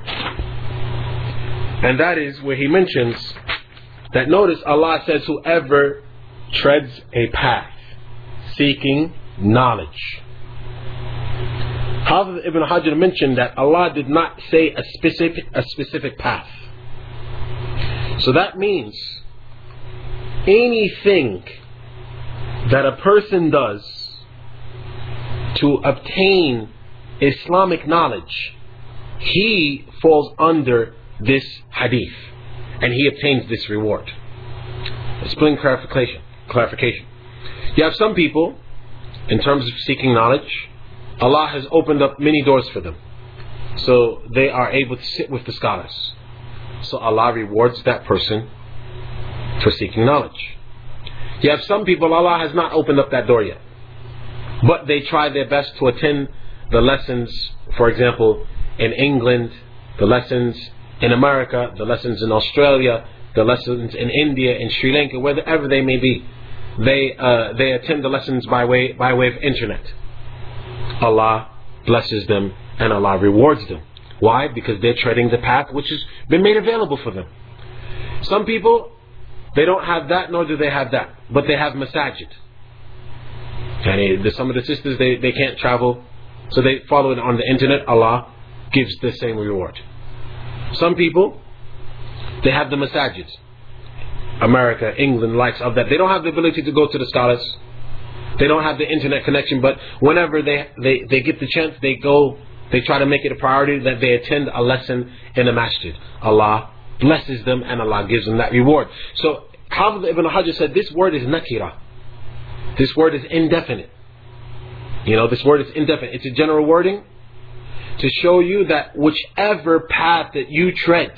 And that is where he mentions that, notice Allah says, whoever treads a path seeking knowledge. Hafiz Ibn Hajar mentioned that Allah did not say a specific, a specific path. So that means anything that a person does to obtain Islamic knowledge, he falls under this hadith and he obtains this reward. Explain clarification. Clarification. You have some people, in terms of seeking knowledge, Allah has opened up many doors for them, so they are able to sit with the scholars. So Allah rewards that person for seeking knowledge. You have some people, Allah has not opened up that door yet, but they try their best to attend the lessons, for example, in England, the lessons in America, the lessons in Australia, the lessons in India, in Sri Lanka, wherever they may be. They uh, they attend the lessons by way by way of internet. Allah blesses them and Allah rewards them. Why? Because they're treading the path which has been made available for them. Some people, they don't have that, nor do they have that, but they have masajid. And some of the sisters, they, they can't travel, so they follow it on the internet. Allah gives the same reward. Some people, they have the masajid. America, England, likes of that. They don't have the ability to go to the scholars. They don't have the internet connection, but whenever they, they, they get the chance, they go, they try to make it a priority that they attend a lesson in a masjid. Allah blesses them and Allah gives them that reward. So Hafiz Ibn Hajar said this word is nakira. This word is indefinite. You know, this word is indefinite. It's a general wording to show you that whichever path that you tread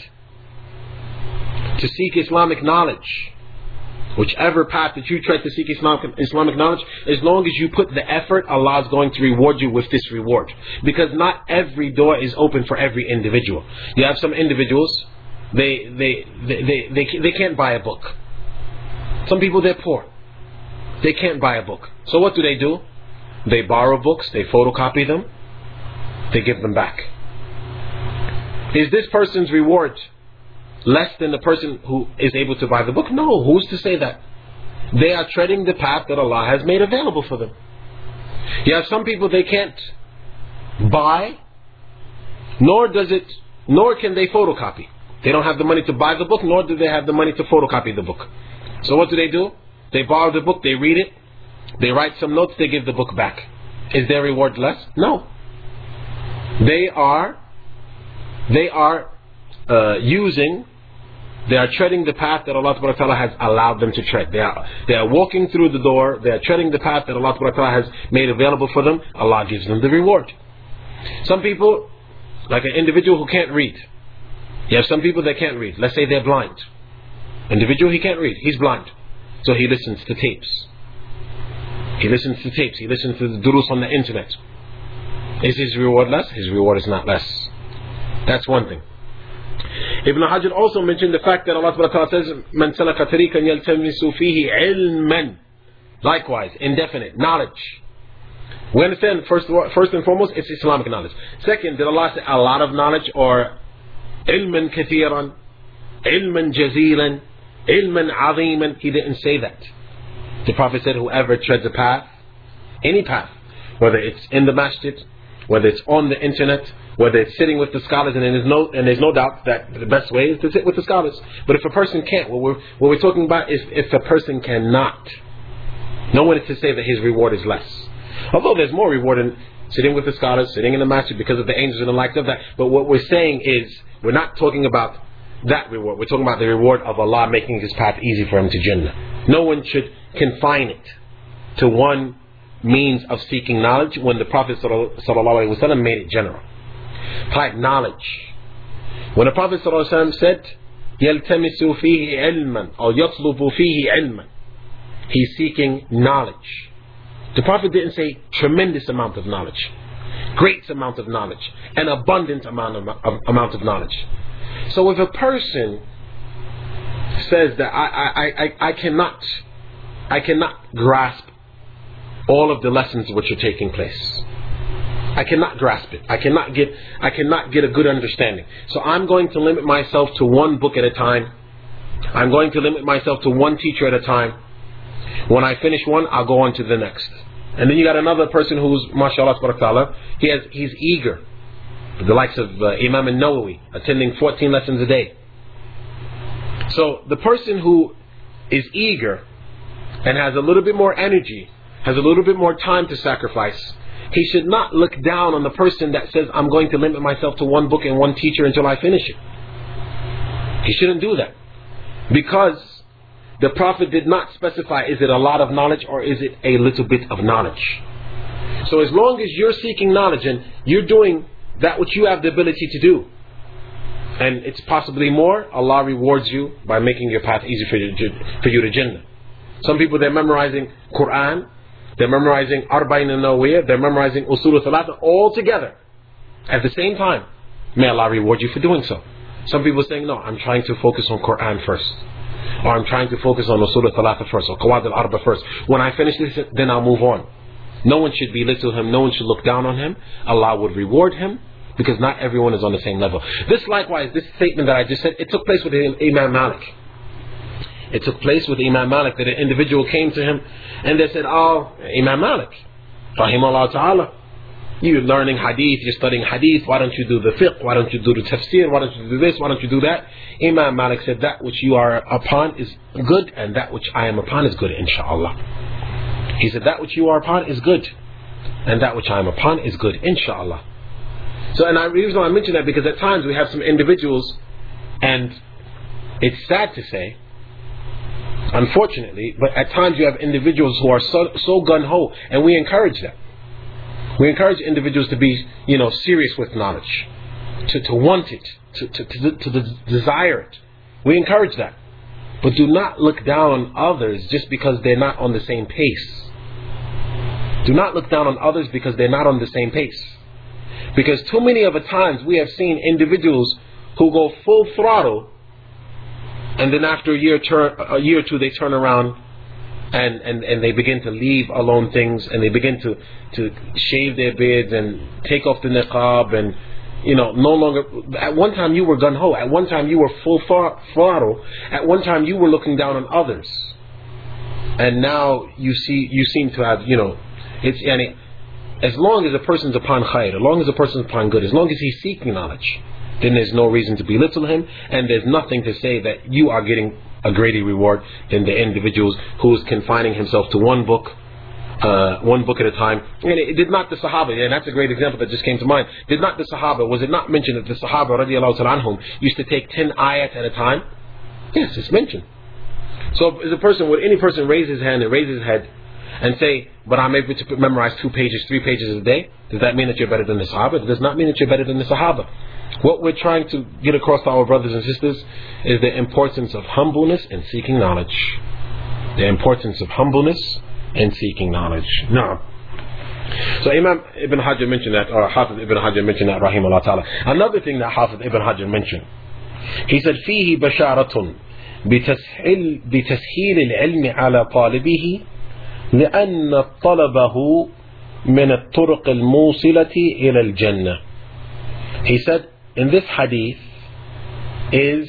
to seek Islamic knowledge, whichever path that you tread to seek Islamic, Islamic knowledge, as long as you put the effort, Allah is going to reward you with this reward. Because not every door is open for every individual. You have some individuals, they they they they, they, they can't buy a book. Some people, they're poor. They can't buy a book. So what do they do? They borrow books, they photocopy them, they give them back. Is this person's reward less than the person who is able to buy the book? No. Who's to say that? They are treading the path that Allah has made available for them. You have some people, they can't buy, nor does it, nor can they photocopy. They don't have the money to buy the book, nor do they have the money to photocopy the book. So what do they do? They borrow the book, they read it, they write some notes, they give the book back. Is their reward less? No. They are, they are uh, using, they are treading the path that Allah subhanahu wa ta'ala has allowed them to tread. They are, they are walking through the door, they are treading the path that Allah subhanahu wa ta'ala has made available for them. Allah gives them the reward. Some people, like an individual who can't read. You have some people that can't read. Let's say they're blind. Individual, he can't read, he's blind. So he listens to tapes. He listens to tapes, he listens to the durus on the internet. Is his reward less? His reward is not less. That's one thing. Ibn Hajar also mentioned the fact that Allah subhanahu wa ta'ala says, "Man salaka tariqan yaltamisu fihi ilman." Likewise, indefinite knowledge. We understand first, first and foremost, it's Islamic knowledge. Second, did Allah say a lot of knowledge, or ilman kathiran, ilman jazilan, ilman aziman? He didn't say that. The Prophet said, whoever treads a path, any path, whether it's in the masjid, whether it's on the internet, whether it's sitting with the scholars, and there's no and there's no doubt that the best way is to sit with the scholars. But if a person can't, what we're what we're talking about is if a person cannot. No one is to say that his reward is less. Although there's more reward in sitting with the scholars, sitting in the masjid because of the angels and the likes of that. But what we're saying is we're not talking about that reward. We're talking about the reward of Allah making his path easy for him to Jannah. No one should confine it to one means of seeking knowledge when the Prophet ﷺ made it general. Type knowledge. When the Prophet ﷺ said, يَلْتَمِسُ فِيهِ عِلْمًا or يَطْلُبُ فِيهِ عِلْمًا, he's seeking knowledge. The Prophet didn't say tremendous amount of knowledge, great amount of knowledge, an abundant amount of, of, amount of knowledge. So if a person says that I, I, I, I cannot I cannot grasp all of the lessons which are taking place, I cannot grasp it, I cannot get I cannot get a good understanding, so I'm going to limit myself to one book at a time, I'm going to limit myself to one teacher at a time. When I finish one, I'll go on to the next. And then you got another person who's, mashallah, ta'ala, he has, he's eager. The likes of uh, Imam al-Nawawi, attending fourteen lessons a day. So the person who is eager and has a little bit more energy, has a little bit more time to sacrifice, he should not look down on the person that says, I'm going to limit myself to one book and one teacher until I finish it. He shouldn't do that. Because the Prophet did not specify, is it a lot of knowledge or is it a little bit of knowledge? So as long as you're seeking knowledge and you're doing that which you have the ability to do, and it's possibly more, Allah rewards you by making your path easy for you, for you to Jannah. Some people, they're memorizing Quran, they're memorizing Arba'in al-Nawawiyah, they're memorizing Usul al-Thalatha all together at the same time. May Allah reward you for doing so. Some people are saying, no, I'm trying to focus on Quran first, or I'm trying to focus on Usul al-Thalatha first, or Qawad al-Arba first. When I finish this, then I'll move on. No one should belittle him, no one should look down on him. Allah would reward him, because not everyone is on the same level. This likewise, this statement that I just said, it took place with Imam Malik. It took place with Imam Malik, that an individual came to him and they said, oh, Imam Malik, rahimahullah ta'ala, you're learning hadith, you're studying hadith, why don't you do the fiqh, why don't you do the tafsir, why don't you do this, why don't you do that? Imam Malik said, that which you are upon is good, and that which I am upon is good, inshaAllah. He said, that which you are upon is good, and that which I am upon is good, inshaAllah. So, and I, the reason why I mention that, because at times we have some individuals, and it's sad to say, unfortunately, but at times you have individuals who are so, so gun-ho, and we encourage them. We encourage individuals to be, you know, serious with knowledge, to, to want it, to, to, to, to, to desire it. We encourage that. But do not look down on others just because they're not on the same pace. Do not look down on others because they're not on the same pace. Because too many of the times we have seen individuals who go full throttle, and then after a year, turn, a year or two they turn around and, and, and they begin to leave alone things, and they begin to, to shave their beards and take off the niqab, and you know, no longer, at one time you were gun-ho, at one time you were full throttle, at one time you were looking down on others, and now you see, you seem to have, you know, it's, yani, as long as a person's upon khair, as long as a person's upon good, as long as he's seeking knowledge, then there's no reason to belittle him, and there's nothing to say that you are getting a greater reward than the individuals who is confining himself to one book, uh, one book at a time. And it did not the Sahaba, and that's a great example that just came to mind. Did not the Sahaba, was it not mentioned that the Sahaba radiallahu ta'ala anhum used to take ten ayat at a time? Yes, it's mentioned. So as a person, would any person raise his hand and raise his head and say, but I'm able to memorize two pages, three pages a day? Does that mean that you're better than the Sahaba? It does not mean that you're better than the Sahaba. What we're trying to get across to our brothers and sisters is the importance of humbleness and seeking knowledge. The importance of humbleness and seeking knowledge. Now, so Imam Ibn Hajar mentioned that, or Hafiz Ibn Hajar mentioned that, rahimahullah ta'ala. Another thing that Hafiz Ibn Hajar mentioned, he said, فيه بشارة بتسهيل بتسهيل العلم على طالبه لأن طلبه من الطرق الموصلة إلى الجنة. He said, in this hadith is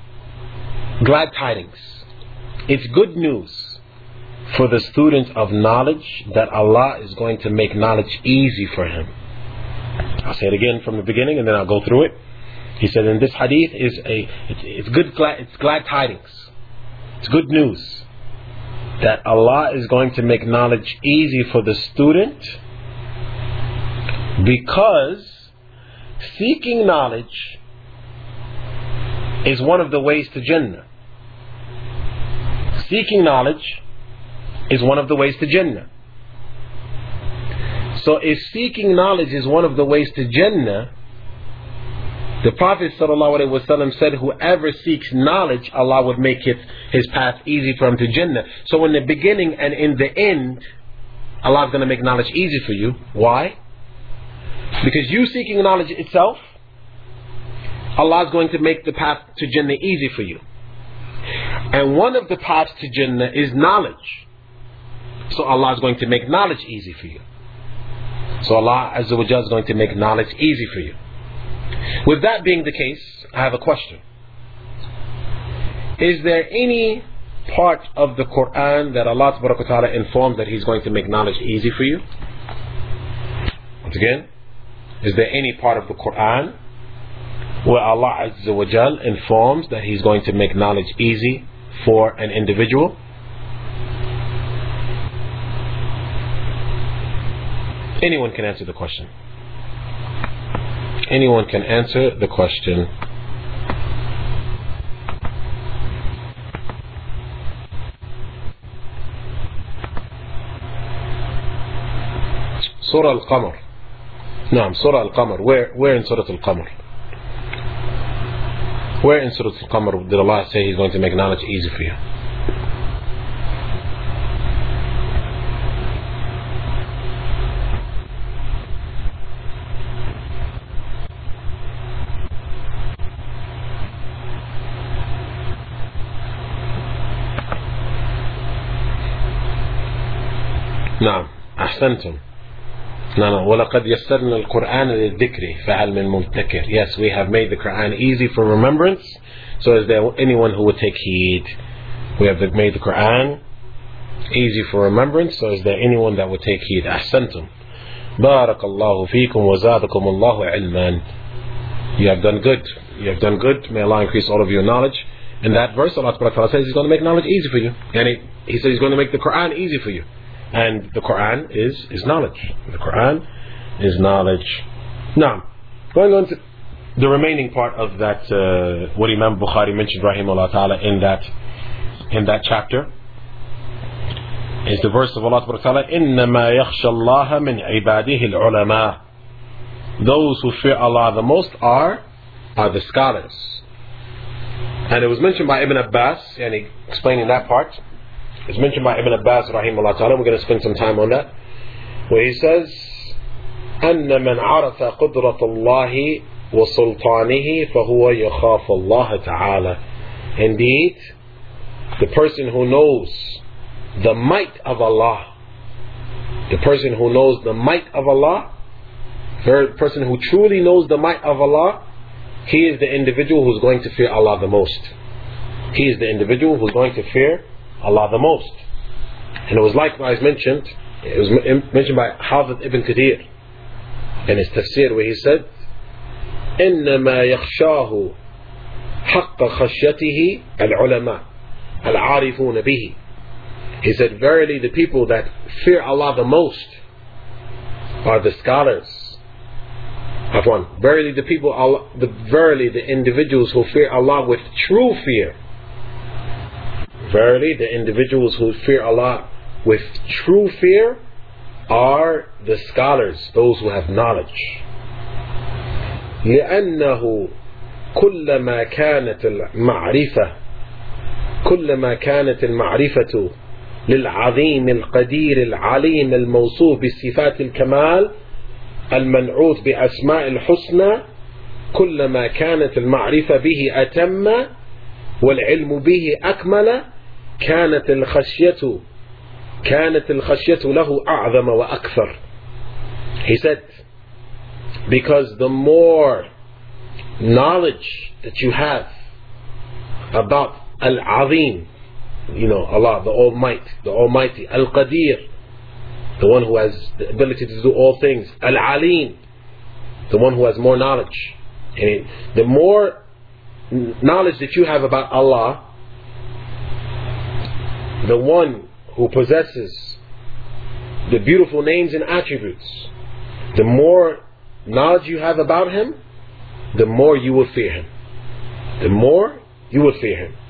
glad tidings. It's good news for the student of knowledge that Allah is going to make knowledge easy for him. I'll say it again from the beginning and then I'll go through it. He said, in this hadith is a it's, it's good glad it's glad tidings. It's good news that Allah is going to make knowledge easy for the student, because seeking knowledge is one of the ways to Jannah. Seeking knowledge is one of the ways to Jannah. So if seeking knowledge is one of the ways to Jannah, the Prophet ﷺ said, whoever seeks knowledge, Allah would make it, his path easy for him to Jannah. So in the beginning and in the end, Allah is going to make knowledge easy for you. Why? Because you seeking knowledge itself, Allah is going to make the path to Jannah easy for you. And one of the paths to Jannah is knowledge. So Allah is going to make knowledge easy for you. So Allah Azza wa Jalla is going to make knowledge easy for you. With that being the case, I have a question. Is there any part of the Quran that Allah Ta'ala informed that He's going to make knowledge easy for you? Once again, is there any part of the Quran where Allah Azza wa Jal informs that He's going to make knowledge easy for an individual? Anyone can answer the question. Anyone can answer the question. Surah Al-Qamar. Naam, Surah Al-Qamar. Where, where in Surah Al-Qamar? Where in Surah Al-Qamar did Allah say He's going to make knowledge easy for you? نعم أحسنتم. No, no. وَلَقَدْ يَسَّرْنَا الْقُرْآنَ لِلذِّكْرِ فَهَلْ مِن مُدَّكِرٍ. Yes, we have made the Quran easy for remembrance. So is there anyone who would take heed? We have made the Quran easy for remembrance. So is there anyone that would take heed? أحسنتم. بارك الله فيكم وزادكم الله علما. You have done good. You have done good. May Allah increase all of your knowledge. In that verse, Allah says He's going to make knowledge easy for you. And he, he says He's going to make the Quran easy for you. And the Quran is, is knowledge. The Quran is knowledge. Now, going on to the remaining part of that, uh, what Imam Bukhari mentioned, rahimahullah ta'ala, in that, in that chapter, is the verse of Allah ta'ala, إِنَّمَا يَخْشَى اللَّهَ مِنْ عِبَادِهِ الْعُلَمَاءِ. Those who fear Allah the most are, are the scholars. And it was mentioned by Ibn Abbas, and he explaining that part. It's mentioned by Ibn Abbas rahimahullah ta'ala. We're going to spend some time on that, where he says أن من عرف قدرة الله وسلطانه فهو يخاف الله تعالى. Indeed, the person who knows the might of Allah, the person who knows the might of Allah, the person who truly knows the might of Allah, he is the individual who's going to fear Allah the most. He is the individual who's going to fear Allah the most. And it was likewise mentioned, it was mentioned by Hafidh Ibn Kathir in his tafsir, where he said إنما يخشاه حق خشيته العلماء العارفون به. He said, verily the people that fear Allah the most are the scholars. Afwan, verily the people, Allah, the verily the individuals who fear Allah with true fear. Verily, the individuals who fear Allah with true fear are the scholars, those who have knowledge. لأنه كلما كانت المعرفة كلما كانت المعرفة للعظيم القدير العليم الموصوف بصفات الكمال المنعوت بأسماء الحسنى كلما كانت المعرفة به أتم والعلم به أكمل كانت الخشية كانت الخشية له أعظم وأكثر. He said, because the more knowledge that you have about Al-Azim, you know, Allah, the Almighty, the Almighty, Al-Qadir, the one who has the ability to do all things, Al-Alim, the one who has more knowledge. And the more knowledge that you have about Allah, the one who possesses the beautiful names and attributes, the more knowledge you have about Him, the more you will fear Him. The more you will fear Him.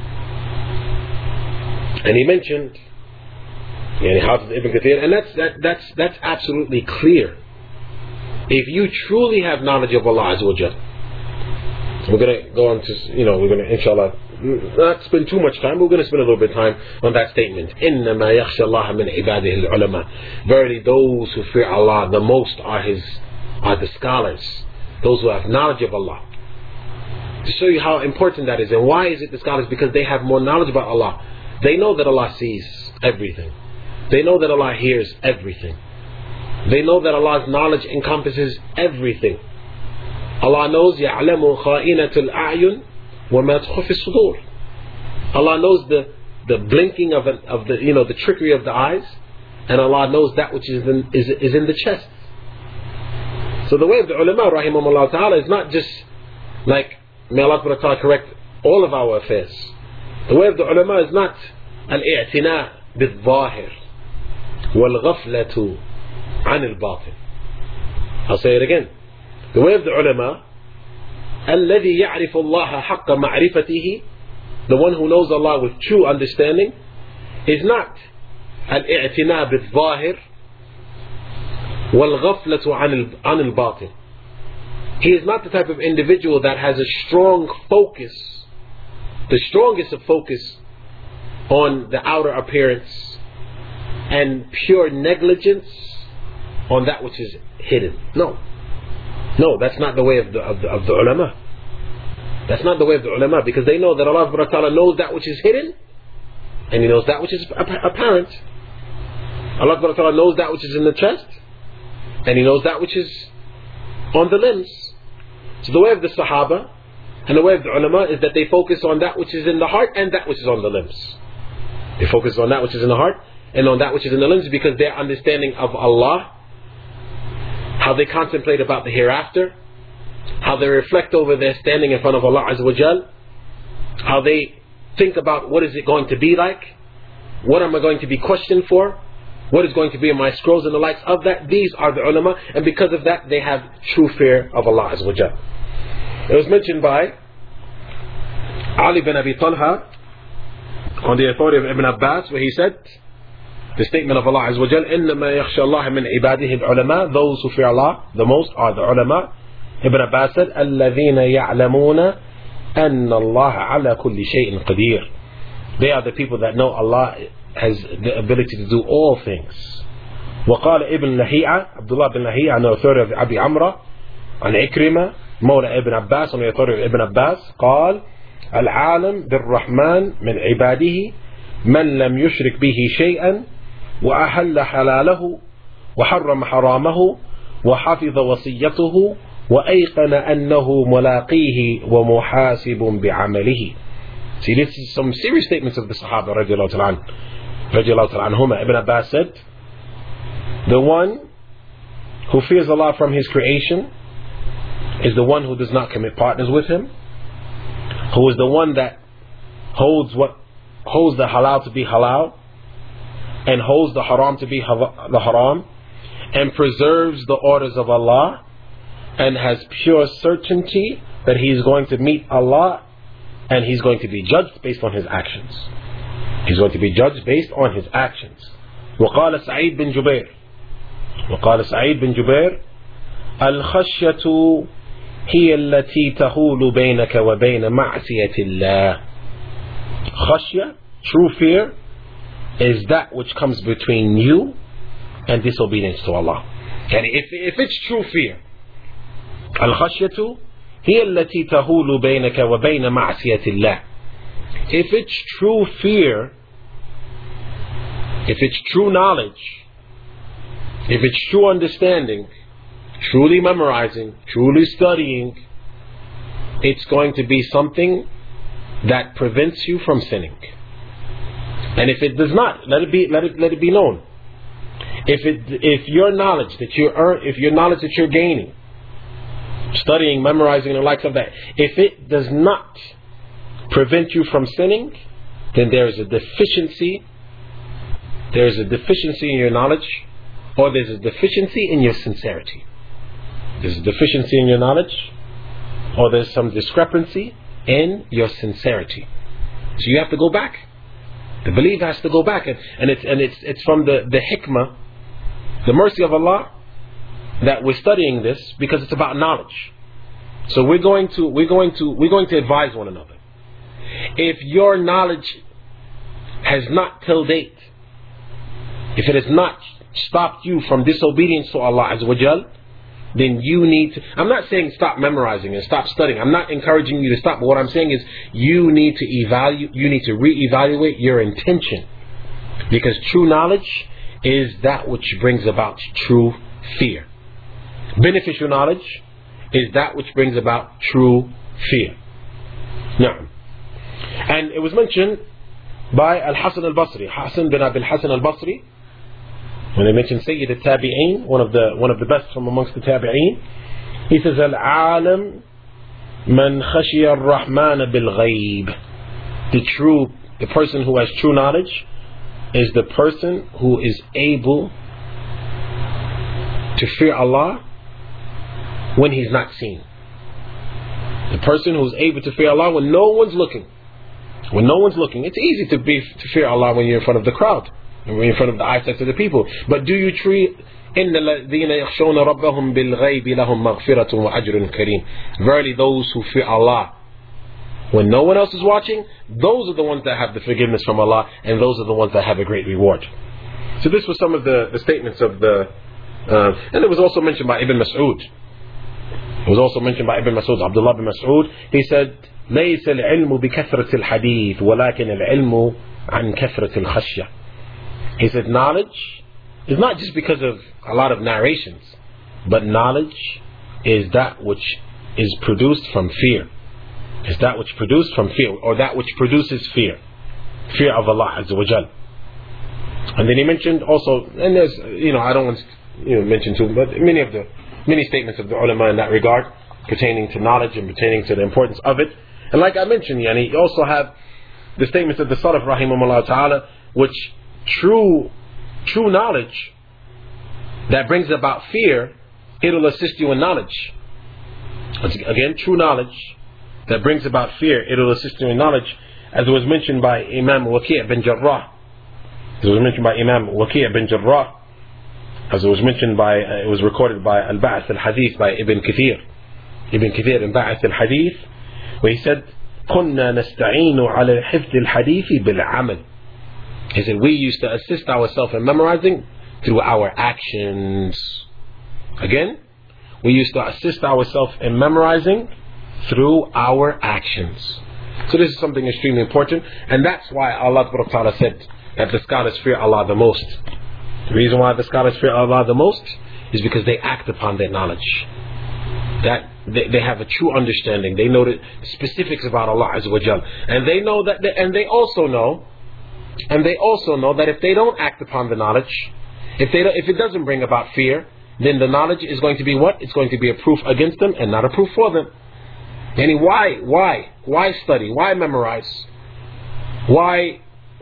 And he mentioned, yani Hafidh Ibn Kathir, and that's that, that's that's absolutely clear. If you truly have knowledge of Allah Azza wa Jal, we're going to go on to, you know, we're going to, inshallah, not spend too much time, but we're going to spend a little bit of time on that statement. إِنَّمَا يَخْشَى اللَّهَ مِنْ عِبَادِهِ الْعُلَمَاءِ. Verily, those who fear Allah the most are His, are the scholars, those who have knowledge of Allah. To show you how important that is, and why is it the scholars? Because they have more knowledge about Allah. They know that Allah sees everything. They know that Allah hears everything. They know that Allah's knowledge encompasses everything. Allah knows يَعْلَمُ خَائِنَةُ الْأَعْيُنِ وَمَا تُخْفِي الصُّدُورِ. Allah knows the, the blinking of an, of the you know the trickery of the eyes, and Allah knows that which is in, is is in the chest. So the way of the ulama, rahimahumullah ta'ala, is not just like, may Allah ta'ala correct all of our affairs. The way of the ulama is not al-i'tina bil-zahir wal-ghaflatu an al-batin. I'll say it again. The way of the ulama, الذي يعرف الله حق معرفته, the one who knows Allah with true understanding, is not al-i'tina bil-zahir wal-ghaflatu an al-batin. He is not the type of individual that has a strong focus, the strongest of focus on the outer appearance, and pure negligence on that which is hidden. No. No, that's not the way of the, of the, of the ulama. That's not the way of the ulama, because they know that Allah subhanahu wa ta'ala knows that which is hidden, and He knows that which is apparent. Allah subhanahu wa ta'ala knows that which is in the chest, and He knows that which is on the limbs. So the way of the Sahaba and the way of the ulama is that they focus on that which is in the heart and that which is on the limbs. They focus on that which is in the heart and on that which is in the limbs, because their understanding of Allah, how they contemplate about the hereafter, how they reflect over their standing in front of Allah Azza wa Jal, how they think about what is it going to be like, what am I going to be questioned for, what is going to be in my scrolls and the likes of that. These are the ulama, and because of that they have true fear of Allah Azza wa Jal. It was mentioned by Ali bin Abi Talha on the authority of Ibn Abbas, where he said, the statement of Allah Azza wa Jal, إِنَّمَا يَخْشَى اللَّهَ مِنْ عِبَادِهِ الْعُلَمَاء, those who fear Allah the most are the ulama. Ibn Abbas said, الَّذِينَ يَعْلَمُونَ أَنَّ اللَّهَ عَلَى كُلِّ شَيْءٍ قَدِيرٌ. They are the people that know Allah has the ability to do all things. وقال ابن لهيعة, Abdullah bin Lahiyah, on the authority of Abi Amra, عن عكرمة مولى ابن عباس, on the authority of Ibn Abbas, قال العالم بالرحمن من عباده من لم يشرك به شيئا وأحل حلاله وحرم حرامه وحفظ وصيته وأيقن أنه ملاقيه ومحاسب بعمله. See, this is some serious statements of the Sahaba radiallahu ta'ala anhuma. Ibn Abbas said, the one who fears Allah from His creation is the one who does not commit partners with Him, who is the one that holds what holds the halal to be halal and holds the haram to be the haram, and preserves the orders of Allah, and has pure certainty that he is going to meet Allah, and he's going to be judged based on his actions. He's going to be judged based on his actions. وقال سعيد بن جبير وقال سعيد بن جبير الخشية هي التي تحول بينك وبين معصية الله. Khashya, true fear, is that which comes between you and disobedience to Allah. And if, if it's true fear, al-khashyatu hiya allati tahulu baynaka wa bayna ma'siyati Allah. If it's true fear, if it's true knowledge, if it's true understanding, truly memorizing, truly studying, it's going to be something that prevents you from sinning. And if it does not, let it be let it let it be known. If it if your knowledge that you earn, if your knowledge that you're gaining, studying, memorizing, and the likes of that, if it does not prevent you from sinning, then there is a deficiency. There is a deficiency in your knowledge, or there's a deficiency in your sincerity. There's a deficiency in your knowledge, or there's some discrepancy in your sincerity. So you have to go back. The belief has to go back, and, and it's and it's it's from the, the hikmah, the mercy of Allah, that we're studying this, because it's about knowledge. So we're going to we're going to we're going to advise one another. If your knowledge has not till date, if it has not stopped you from disobedience to Allah Azza wa Jal, then you need to, I'm not saying stop memorizing and stop studying. I'm not encouraging you to stop. But what I'm saying is you need to evaluate, you need to reevaluate your intention. Because true knowledge is that which brings about true fear. Beneficial knowledge is that which brings about true fear. Now, and it was mentioned by Al-Hasan al-Basri, Hasan bin Abi al-Hasan al-Basri. When they mention Sayyid al-Tabi'een, one of the one of the best from amongst the Tabi'een, he says, Al-Alim man khashiya ar-Rahman bil-ghayb. The true, the person who has true knowledge is the person who is able to fear Allah when he's not seen. The person who's able to fear Allah when no one's looking. When no one's looking. It's easy to be to fear Allah when you're in front of the crowd, when you're in front of the eyesight of the people. But do you treat إِنَّ الَّذِينَ يَخْشَوْنَ رَبَّهُمْ بِالْغَيْبِ لَهُمْ مَغْفِرَةٌ وَأَجْرٌ كَرِيمٌ. Verily those who fear Allah when no one else is watching, those are the ones that have the forgiveness from Allah, and those are the ones that have a great reward. So this was some of the, the statements of the uh, and it was also mentioned by Ibn Mas'ud. It was also mentioned by Ibn Mas'ud, Abdullah bin Mas'ud. He said, ليس العلم بكثرة الحديث ولكن العلم عن كثرة الخشية. He said knowledge is not just because of a lot of narrations, but knowledge is that which is produced from fear. Is that which produced from fear, or that which produces fear. Fear of Allah Azza wa Jal. And then he mentioned also, and there's, you know, I don't want to you know, mention too, but many of the many statements of the ulama in that regard, pertaining to knowledge and pertaining to the importance of it. And like I mentioned, yani, you also have the statements of the Salaf rahimahumullah ta'ala, which true true knowledge that brings about fear, it'll assist you in knowledge. Again, true knowledge that brings about fear, it'll assist you in knowledge, as it was mentioned by Imam Waqi' bin Jarrah. As it was mentioned by Imam Waqi' bin Jarrah, as it was mentioned by, uh, it was recorded by Al-Ba'ath al-Hadith by Ibn Kathir. Ibn Kathir in Ba'ath al-Hadith, where he said, كُنَّا نَسْتَعِينُ عَلَى حِفْظِ الْحَدِيثِ بِالْعَمَلِ. He said, we used to assist ourselves in memorizing through our actions. Again, we used to assist ourselves in memorizing through our actions. So this is something extremely important, and that's why Allah Ta'ala said that the scholars fear Allah the most. The reason why the scholars fear Allah the most is because they act upon their knowledge. That they, they have a true understanding. They know the specifics about Allah Azza wa Jal, and they know that, they, and they also know, and they also know that if they don't act upon the knowledge, if they don't, if it doesn't bring about fear, then the knowledge is going to be what? It's going to be a proof against them and not a proof for them. And why, why, why study? Why memorize? Why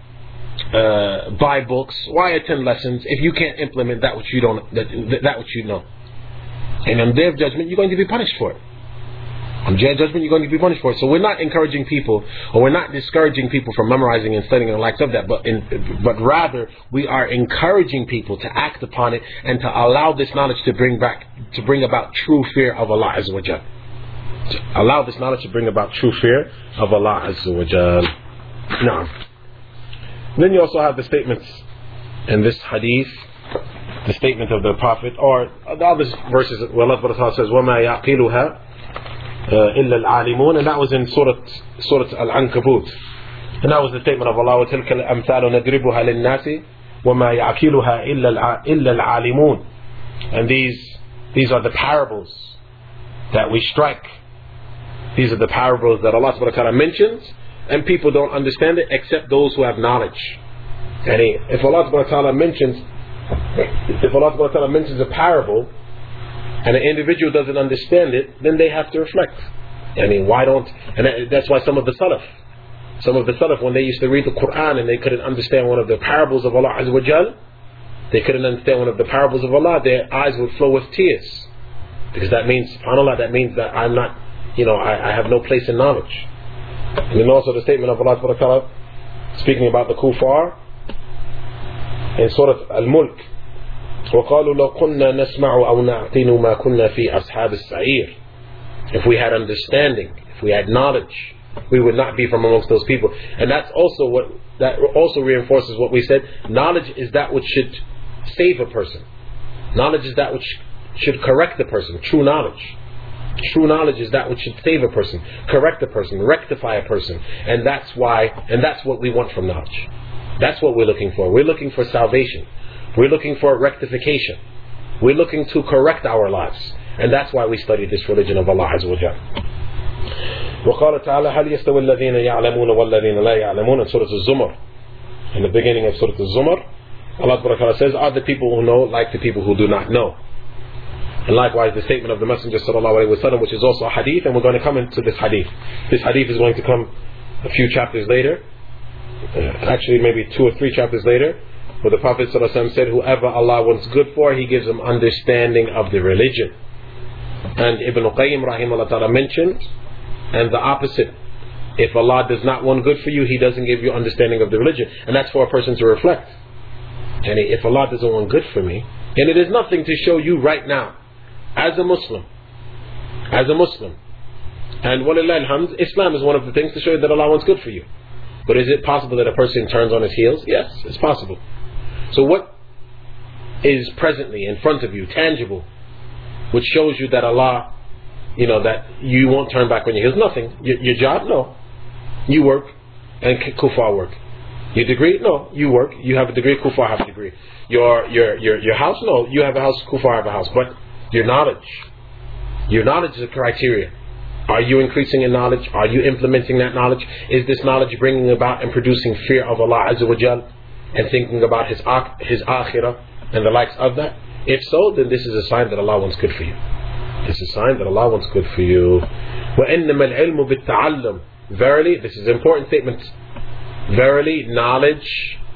uh, buy books? Why attend lessons if you can't implement that which you don't, that, that which you know? And on Day of Judgment, you're going to be punished for it. On Day of Judgment, you're going to be punished for it. So we're not encouraging people, or we're not discouraging people from memorizing and studying and the likes of that, but in, but rather we are encouraging people to act upon it and to allow this knowledge to bring back, to bring about true fear of Allah Azza wa Jal. To allow this knowledge to bring about true fear of Allah Azza wa Jal. Now, then you also have the statements in this hadith, the statement of the Prophet, or the other verses where Allah says, وَمَا يَعْقِلُهَا إِلَّا الْعَالِمُونَ, and that was in Surah, Surah Al-Ankabut. And that was the statement of Allah, وَتِلْكَ الْأَمْثَالُ نَدْرِبُهَا لِلنَّاسِ وَمَا يَعْقِلُهَا إِلَّا الْعَالِمُونَ. And these, these are the parables that we strike. These are the parables that Allah subhanahu wa ta'ala mentions, and people don't understand it except those who have knowledge. And if Allah subhanahu wa ta'ala mentions If Allah subhanahu wa ta'ala mentions a parable and an individual doesn't understand it, then they have to reflect. I mean, why don't, and that's why some of the Salaf, some of the Salaf, when they used to read the Quran and they couldn't understand one of the parables of Allah Azza wa Jal, they couldn't understand one of the parables of Allah, their eyes would flow with tears. Because that means, subhanAllah, that means that I'm not, you know, I, I have no place in knowledge. And then also the statement of Allah subhanahu wa ta'ala, speaking about the kuffar, in Surah Al-Mulk, وَقَالُوا لَوْ كُنَّا نَسْمَعُ أَوْ نَعْقِلُ مَا كُنَّا فِي أَصْحَابِ السَّعِيرِ. If we had understanding, if we had knowledge, we would not be from amongst those people. And that's also what, that also reinforces what we said. Knowledge is that which should save a person. Knowledge is that which should correct the person. True knowledge. True knowledge is that which should save a person, correct a person, rectify a person. And that's why, and that's what we want from knowledge. That's what we're looking for. We're looking for salvation. We're looking for rectification. We're looking to correct our lives. And that's why we study this religion of Allah Azza wa Jal. وقال تعالى هل يستوي الذين يعلمون والذين لا يعلمون in Surah Al-Zumar. In the beginning of Surah Al-Zumar, Allah says, are the people who know like the people who do not know. And likewise the statement of the Messenger sallallahu alaihi wasallam, which is also a hadith, and we're going to come into this hadith. This hadith is going to come a few chapters later, uh, actually maybe two or three chapters later, where the Prophet sallallahu alaihi wasallam said, whoever Allah wants good for, He gives them understanding of the religion. And Ibn Qayyim rahimahullah ta'ala mentioned, and the opposite, if Allah does not want good for you, He doesn't give you understanding of the religion. And that's for a person to reflect. And if Allah doesn't want good for me, and it is nothing to show you right now, as a Muslim, as a Muslim, and walillah alhamd, Islam is one of the things to show you that Allah wants good for you. But is it possible that a person turns on his heels? Yes, it's possible. So what is presently in front of you, tangible, which shows you that Allah, you know, that you won't turn back on your heels? Nothing. Your, your job? No. You work, and kuffar work. Your degree? No. You work. You have a degree, kuffar have a degree. Your your your your house? No. You have a house, kuffar have a house. But your knowledge, your knowledge is a criteria. Are you increasing in knowledge? Are you implementing that knowledge? Is this knowledge bringing about and producing fear of Allah Azza wa Jal and thinking about His His akhirah and the likes of that? If so, then this is a sign that Allah wants good for you. This is a sign that Allah wants good for you. وَإِنَّمَا الْعِلْمُ بِالتَّعَلُّمِ. Verily, this is an important statement. Verily, knowledge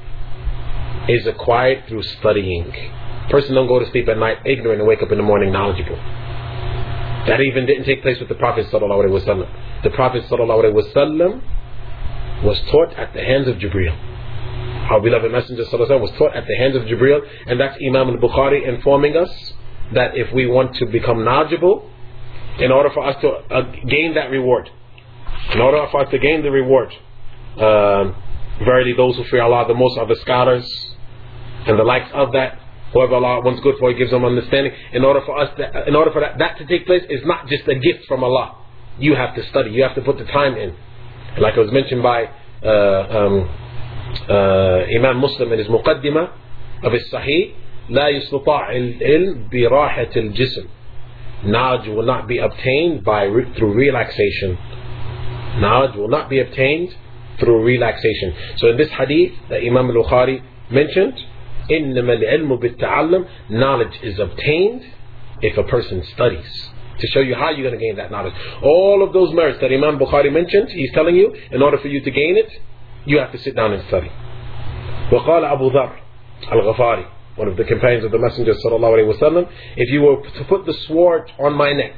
is acquired through studying. Person don't go to sleep at night ignorant and wake up in the morning knowledgeable. That even didn't take place with the Prophet sallallahu alaihi wasallam. The Prophet sallallahu alaihi wasallam was taught at the hands of Jibreel. Our beloved Messenger sallallahu alaihi wasallam was taught at the hands of Jibreel, and that's Imam al-Bukhari informing us that if we want to become knowledgeable, in order for us to uh, gain that reward, in order for us to gain the reward, uh, verily those who fear Allah the most are the scholars and the likes of that. Whoever Allah wants good for, He gives them understanding. In order for us, to, in order for that, that to take place, is not just a gift from Allah. You have to study. You have to put the time in. Like it was mentioned by uh, um, uh, Imam Muslim in his Muqaddimah of his Sahih, لا يستطاع العلم براحة الجسم. Knowledge will not be obtained by through relaxation. Knowledge will not be obtained through relaxation. So in this hadith that Imam al-Bukhari mentioned, إنما العلم بالتعلم, knowledge is obtained if a person studies. To show you how you're going to gain that knowledge. All of those merits that Imam Bukhari mentioned, he's telling you, in order for you to gain it, you have to sit down and study. وقال أبو ذر الغفاري, one of the companions of the Messenger sallallahu alaihi wasallam, if you were to put the sword on my neck,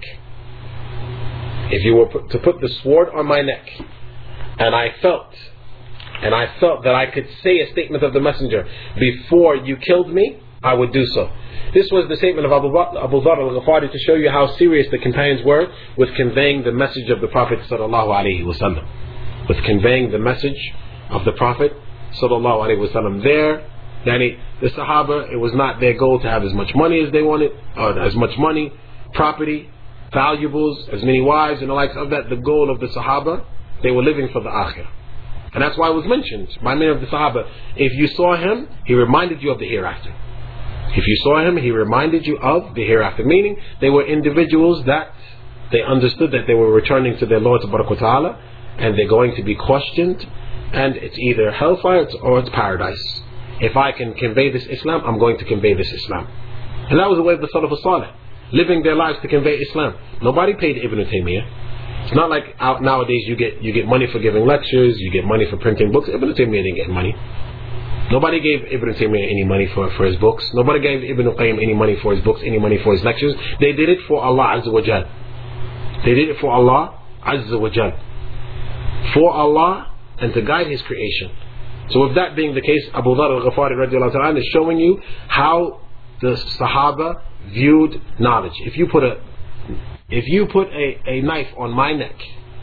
if you were to put the sword on my neck, and I felt And I felt that I could say a statement of the Messenger before you killed me, I would do so. This was the statement of Abu, Abu Dharr al-Ghafari to show you how serious the companions were with conveying the message of the Prophet sallallahu alaihi wasallam. With conveying the message of the Prophet sallallahu alaihi wasallam. There, yani, the Sahaba, it was not their goal to have as much money as they wanted, or as much money, property, valuables, as many wives and the likes of that. The goal of the Sahaba, they were living for the Akhirah. And that's why it was mentioned by many of the Sahaba. If you saw him, he reminded you of the hereafter. If you saw him, he reminded you of the hereafter. Meaning, they were individuals that they understood that they were returning to their Lord Ta'ala, and they're going to be questioned, and it's either hellfire or it's paradise. If I can convey this Islam, I'm going to convey this Islam. And that was the way of the Salaf as-Salih, living their lives to convey Islam. Nobody paid Ibn Taymiyyah. It's not like out nowadays you get you get money for giving lectures, you get money for printing books. Ibn Taymiyyah didn't get money. Nobody gave Ibn Taymiyyah any money for, for his books. Nobody gave Ibn Qayyim any money for his books, any money for his lectures. They did it for Allah Azza wa Jal. They did it for Allah Azza wa Jal. For Allah and to guide His creation. So with that being the case, Abu Dharr al-Ghafari radiallahu ta'ala is showing you how the Sahaba viewed knowledge. If you put a If you put a, a knife on my neck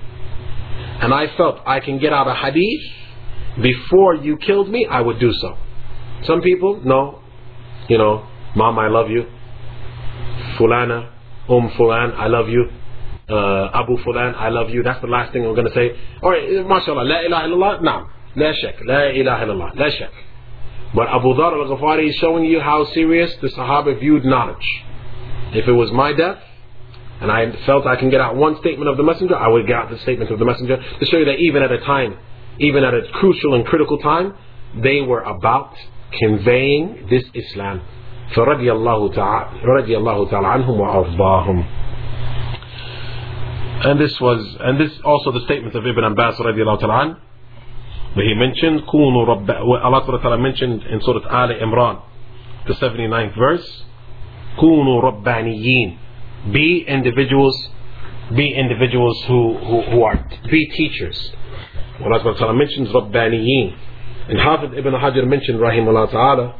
and I felt I can get out a hadith before you killed me, I would do so. Some people, no, you know, Mom, I love you. Fulana, Um Fulan, I love you. Uh, Abu Fulan, I love you. That's the last thing we're going to say. Alright, mashallah, la ilaha illallah, naam, la shak, la ilaha illallah, la shak. But Abu Dharr al-Ghafari is showing you how serious the Sahaba viewed knowledge. If it was my death, and I felt I can get out one statement of the Messenger, I would get out the statement of the Messenger to show you that even at a time, even at a crucial and critical time, they were about conveying this Islam. فَرَضِيَ اللَّهُ تَعَالَى رَضِيَ اللَّهُ تَعَالَى عَنْهُمْ وَأَرْضَاهُمْ. And this was, and this also the statement of Ibn Abbas radiallahu ta'ala an, where he mentioned, كُونُوا رَبَّ, Allah ta'ala mentioned in Surah Al Imran, the seventy-ninth verse, كُونُوا رَبَّانِيِّينَ, be individuals, be individuals who, who, who are, be teachers. Allah ta'ala mentions رَبَّانِيِّينَ. And Hafid Ibn Hajar mentioned, rahimahullah ta'ala,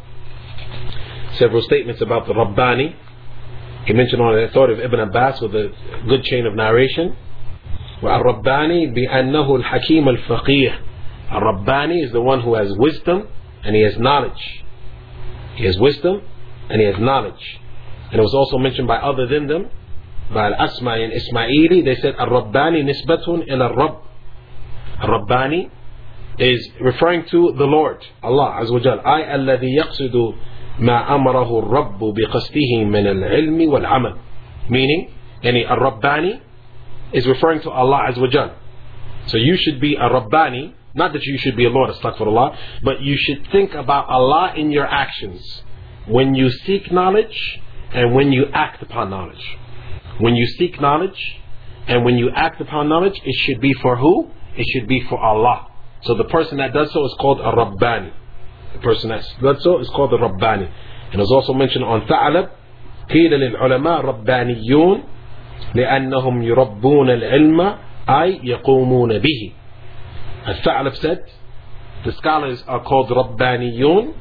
several statements about the Rabbani. He mentioned on the authority of Ibn Abbas with a good chain of narration. وَالرَّبَّانِ بِأَنَّهُ الْحَكِيمَ الْفَقِيهِ. Al-Rabbani is the one who has wisdom and he has knowledge. He has wisdom and he has knowledge. And it was also mentioned by other than them, by Al-Asma'i and Ismaili, they said Al-Rabbani nisbatun ila Rabb. Al-Rabbani is referring to the Lord, Allah Azza wa Jal. I alladhi yaqsidu ma amarahu al-Rabbu biqasdihi min al-ilmi wal-amal. Meaning, any Al-Rabbani is referring to Allah Azza wa Jal. So you should be a Rabbani, not that you should be a Lord, astaghfirullah, but you should think about Allah in your actions. When you seek knowledge and when you act upon knowledge. When you seek knowledge and when you act upon knowledge, it should be for who? It should be for Allah. So the person that does so is called a Rabbani. The person that does so is called a Rabbani. And it was also mentioned on Tha'lab, قيل للعلماء ربانيون لأنهم يربون العلم أي يقومون به. As Tha'lab said, the scholars are called Rabbaniyun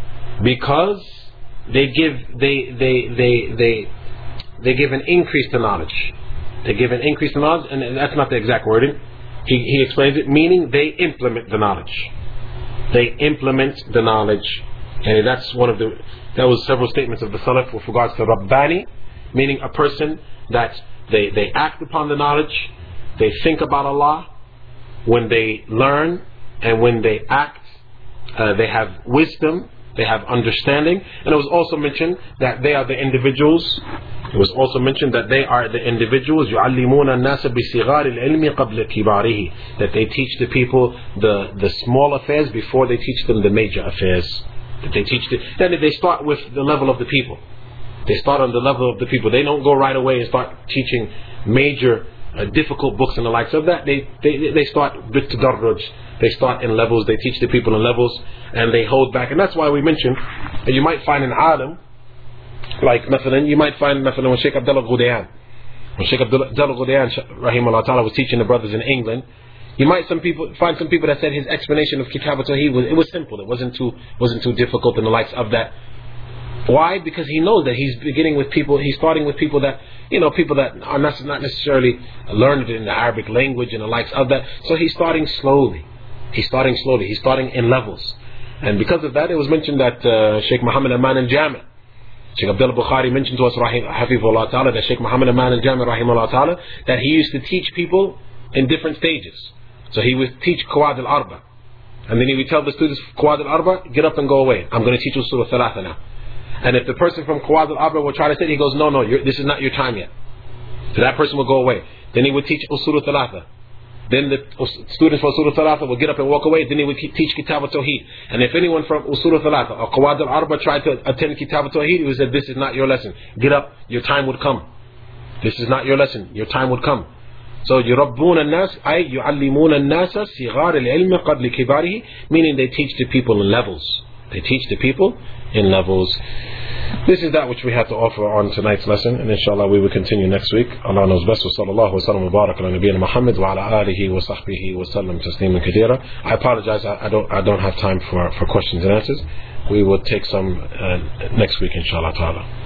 because they give they they they they they give an increase to knowledge. They give an increase to knowledge, and that's not the exact wording. He he explains it, meaning they implement the knowledge. They implement the knowledge, and that's one of the that was several statements of the Salaf with regards to Rabbani, meaning a person that they they act upon the knowledge, they think about Allah. When they learn and when they act, uh, they have wisdom, they have understanding. And it was also mentioned that they are the individuals. It was also mentioned that they are the individuals يُعَلِّمُونَ النَّاسَ بِصِغَارِ الْعِلْمِ قَبْلَ كِبَارِهِ, that they teach the people the, the small affairs before they teach them the major affairs. That they teach the, then they start with the level of the people. They start on the level of the people. They don't go right away and start teaching major Uh, difficult books and the likes of that. They they they start with tadarruj. They start in levels. They teach the people in levels, and they hold back. And that's why we mentioned that you might find an alim, like مثلا, you might find مثلا when Sheikh Abdullah Ghudayan, when Sheikh Abdullah Ghudayan, rahimahullah ta'ala, was teaching the brothers in England, you might some people find some people that said his explanation of Kitab al-Tawheed was it was simple. It wasn't too wasn't too difficult and the likes of that. Why? Because he knows that he's beginning with people, he's starting with people that, you know, people that are not, not necessarily learned in the Arabic language and the likes of that. So he's starting slowly. He's starting slowly. He's starting in levels. And because of that, it was mentioned that uh, Sheikh Muhammad Aman al-Jami, Sheikh Abdullah Bukhari mentioned to us, Hafizullah ta'ala, that Sheikh Muhammad Aman al-Jami, rahimahullah ta'ala, that he used to teach people in different stages. So he would teach Quwad al-Arba. And then he would tell the students, Quwad al-Arba, get up and go away. I'm going to teach you Surah Thalatha now. And if the person from Quwad al-Arba will try to say, he goes, no, no, you're, this is not your time yet. So that person will go away. Then he would teach Usul al-Thalatha. Then the students from Usul al-Thalatha will get up and walk away. Then he would teach Kitab al-Tawheed. And if anyone from Usul al-Thalatha or Quwad al-Arba tried to attend Kitab al-Tawheed, he would say, this is not your lesson. Get up, your time would come. This is not your lesson, your time would come. So يُرَبُّونَ النَّاسِ أي يُعَلِّمُونَ النَّاسَ صِغَارِ الْعِلْمِ قَبْلِ كِبَارِهِ, meaning they teach the people in levels. They teach the people in levels. This is that which we have to offer on tonight's lesson, and inshallah we will continue next week. Allah knows best. Wa sallallahu wa sallam wa barak ala nabiyyina Muhammad wa ala alihi wa sahbihi wa sallam tasliman kathira. I apologize, I, I don't I don't have time for, for questions and answers. We will take some uh, next week inshallah ta'ala.